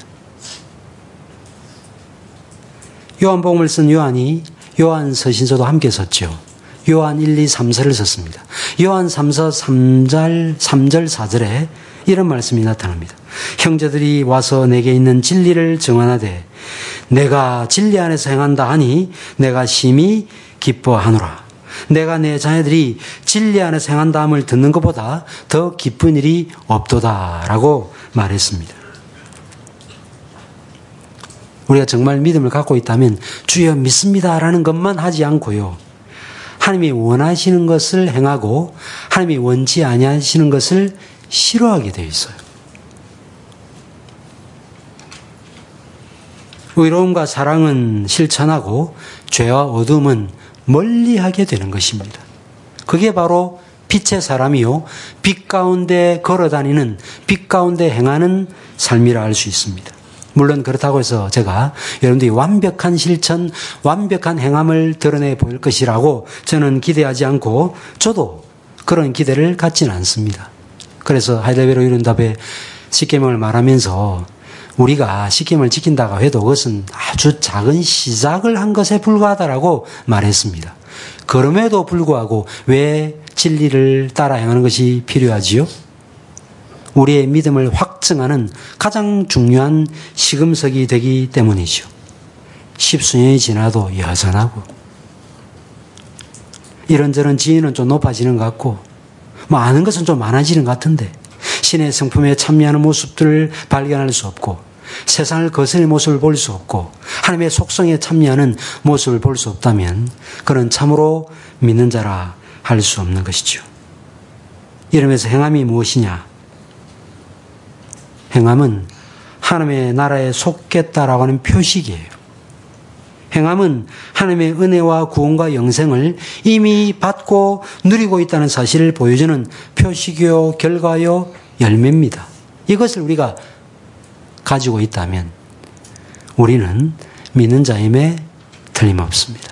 요한복음을 쓴 요한이 요한 서신서도 함께 썼죠. 요한 1, 2, 3서를 썼습니다. 요한 3서 3절 4절에 이런 말씀이 나타납니다. 형제들이 와서 내게 있는 진리를 증언하되 내가 진리 안에서 행한다 하니 내가 심히 기뻐하노라. 내가 내 자녀들이 진리 안에서 행한다 함을 듣는 것보다 더 기쁜 일이 없도다 라고 말했습니다. 우리가 정말 믿음을 갖고 있다면 주여 믿습니다라는 것만 하지 않고요. 하나님이 원하시는 것을 행하고 하나님이 원치 아니하시는 것을 싫어하게 되어 있어요. 의로움과 사랑은 실천하고 죄와 어둠은 멀리하게 되는 것입니다. 그게 바로 빛의 사람이요 빛 가운데 걸어다니는 빛 가운데 행하는 삶이라 할 수 있습니다. 물론 그렇다고 해서 제가 여러분들이 완벽한 실천, 완벽한 행함을 드러내 보일 것이라고 저는 기대하지 않고 저도 그런 기대를 갖지는 않습니다. 그래서 하이델베르 이른답의 십계명을 말하면서 우리가 십계명을 지킨다고 해도 그것은 아주 작은 시작을 한 것에 불과하다라고 말했습니다. 그럼에도 불구하고 왜 진리를 따라 행하는 것이 필요하지요? 우리의 믿음을 확증하는 가장 중요한 시금석이 되기 때문이죠. 십수년이 지나도 여전하고 이런저런 지위는 좀 높아지는 것 같고 아는 것은 좀 많아지는 것 같은데 신의 성품에 참여하는 모습들을 발견할 수 없고 세상을 거스르는 모습을 볼 수 없고 하나님의 속성에 참여하는 모습을 볼 수 없다면 그는 참으로 믿는 자라 할 수 없는 것이죠. 이러면서 행함이 무엇이냐? 행함은 하나님의 나라에 속겠다라고 하는 표식이에요. 행함은 하나님의 은혜와 구원과 영생을 이미 받고 누리고 있다는 사실을 보여주는 표식이요, 결과요, 열매입니다. 이것을 우리가 가지고 있다면 우리는 믿는 자임에 틀림없습니다.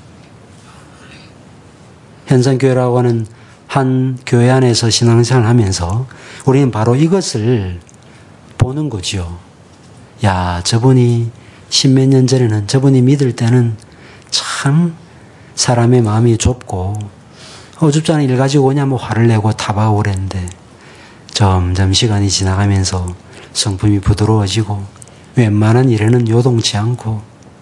현상교회라고 하는 한 교회 안에서 신앙생활을 하면서 우리는 바로 이것을 보는 거죠. 야, 저분이 십몇 년 전에는 저분이 믿을 때는 참 사람의 마음이 좁고 어줍잖아 일 가지고 오냐 화를 내고 타박하고 그랬는데 점점 시간이 지나가면서 성품이 부드러워지고 웬만한 일에는 요동치 않고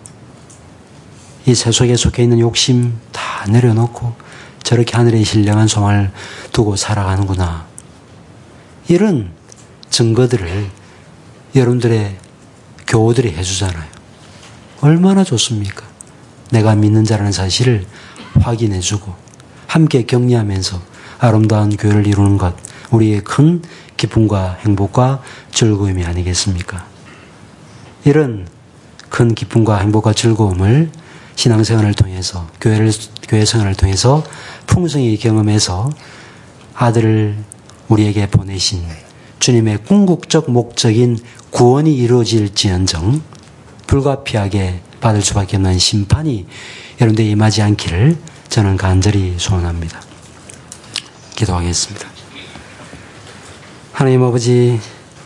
이 세속에 속해 있는 욕심 다 내려놓고 저렇게 하늘의 신령한 소망을 두고 살아가는구나. 이런 증거들을 여러분들의 교우들이 해주잖아요. 얼마나 좋습니까? 내가 믿는 자라는 사실을 확인해주고 함께 격려하면서 아름다운 교회를 이루는 것, 우리의 큰 기쁨과 행복과 즐거움이 아니겠습니까? 이런 큰 기쁨과 행복과 즐거움을 신앙생활을 통해서 교회 생활을 통해서 풍성히 경험해서 아들을 우리에게 보내신 주님의 궁극적 목적인 구원이 이루어질지언정 불가피하게 받을 수밖에 없는 심판이 여러분들에 임하지 않기를 저는 간절히 소원합니다. 기도하겠습니다. 하나님 아버지,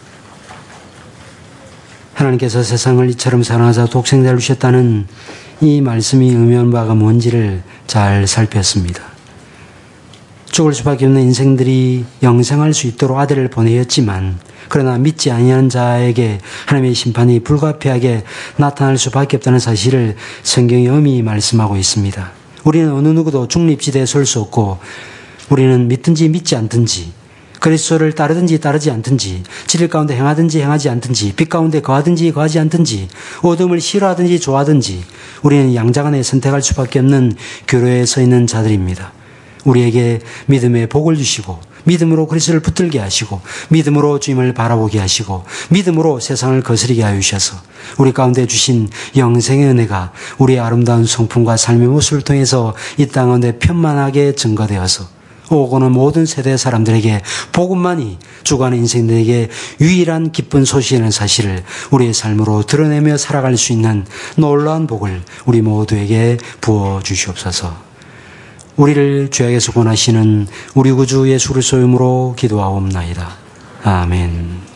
하나님께서 세상을 이처럼 사랑하사 독생자를 주셨다는 이 말씀이 의미하는 바가 뭔지를 잘 살폈습니다. 죽을 수밖에 없는 인생들이 영생할 수 있도록 아들을 보내었지만, 그러나 믿지 아니하는 자에게 하나님의 심판이 불가피하게 나타날 수밖에 없다는 사실을 성경이 엄히 말씀하고 있습니다. 우리는 어느 누구도 중립지대에 설 수 없고, 우리는 믿든지 믿지 않든지, 그리스도를 따르든지 따르지 않든지, 진리 가운데 행하든지 행하지 않든지, 빛 가운데 거하든지 거하지 않든지, 어둠을 싫어하든지 좋아하든지, 우리는 양자간에 선택할 수밖에 없는 교로에 서 있는 자들입니다. 우리에게 믿음의 복을 주시고, 믿음으로 그리스도를 붙들게 하시고, 믿음으로 주님을 바라보게 하시고, 믿음으로 세상을 거스르게 하여 주셔서 우리 가운데 주신 영생의 은혜가 우리의 아름다운 성품과 삶의 모습을 통해서 이 땅 가운데 편만하게 증거되어서 오고는 모든 세대 사람들에게 복음만이 주관하는 인생들에게 유일한 기쁜 소식이라는 사실을 우리의 삶으로 드러내며 살아갈 수 있는 놀라운 복을 우리 모두에게 부어주시옵소서. 우리를 죄악에서 구원하시는 우리 구주 예수 그리스도의 이름으로 기도하옵나이다. 아멘.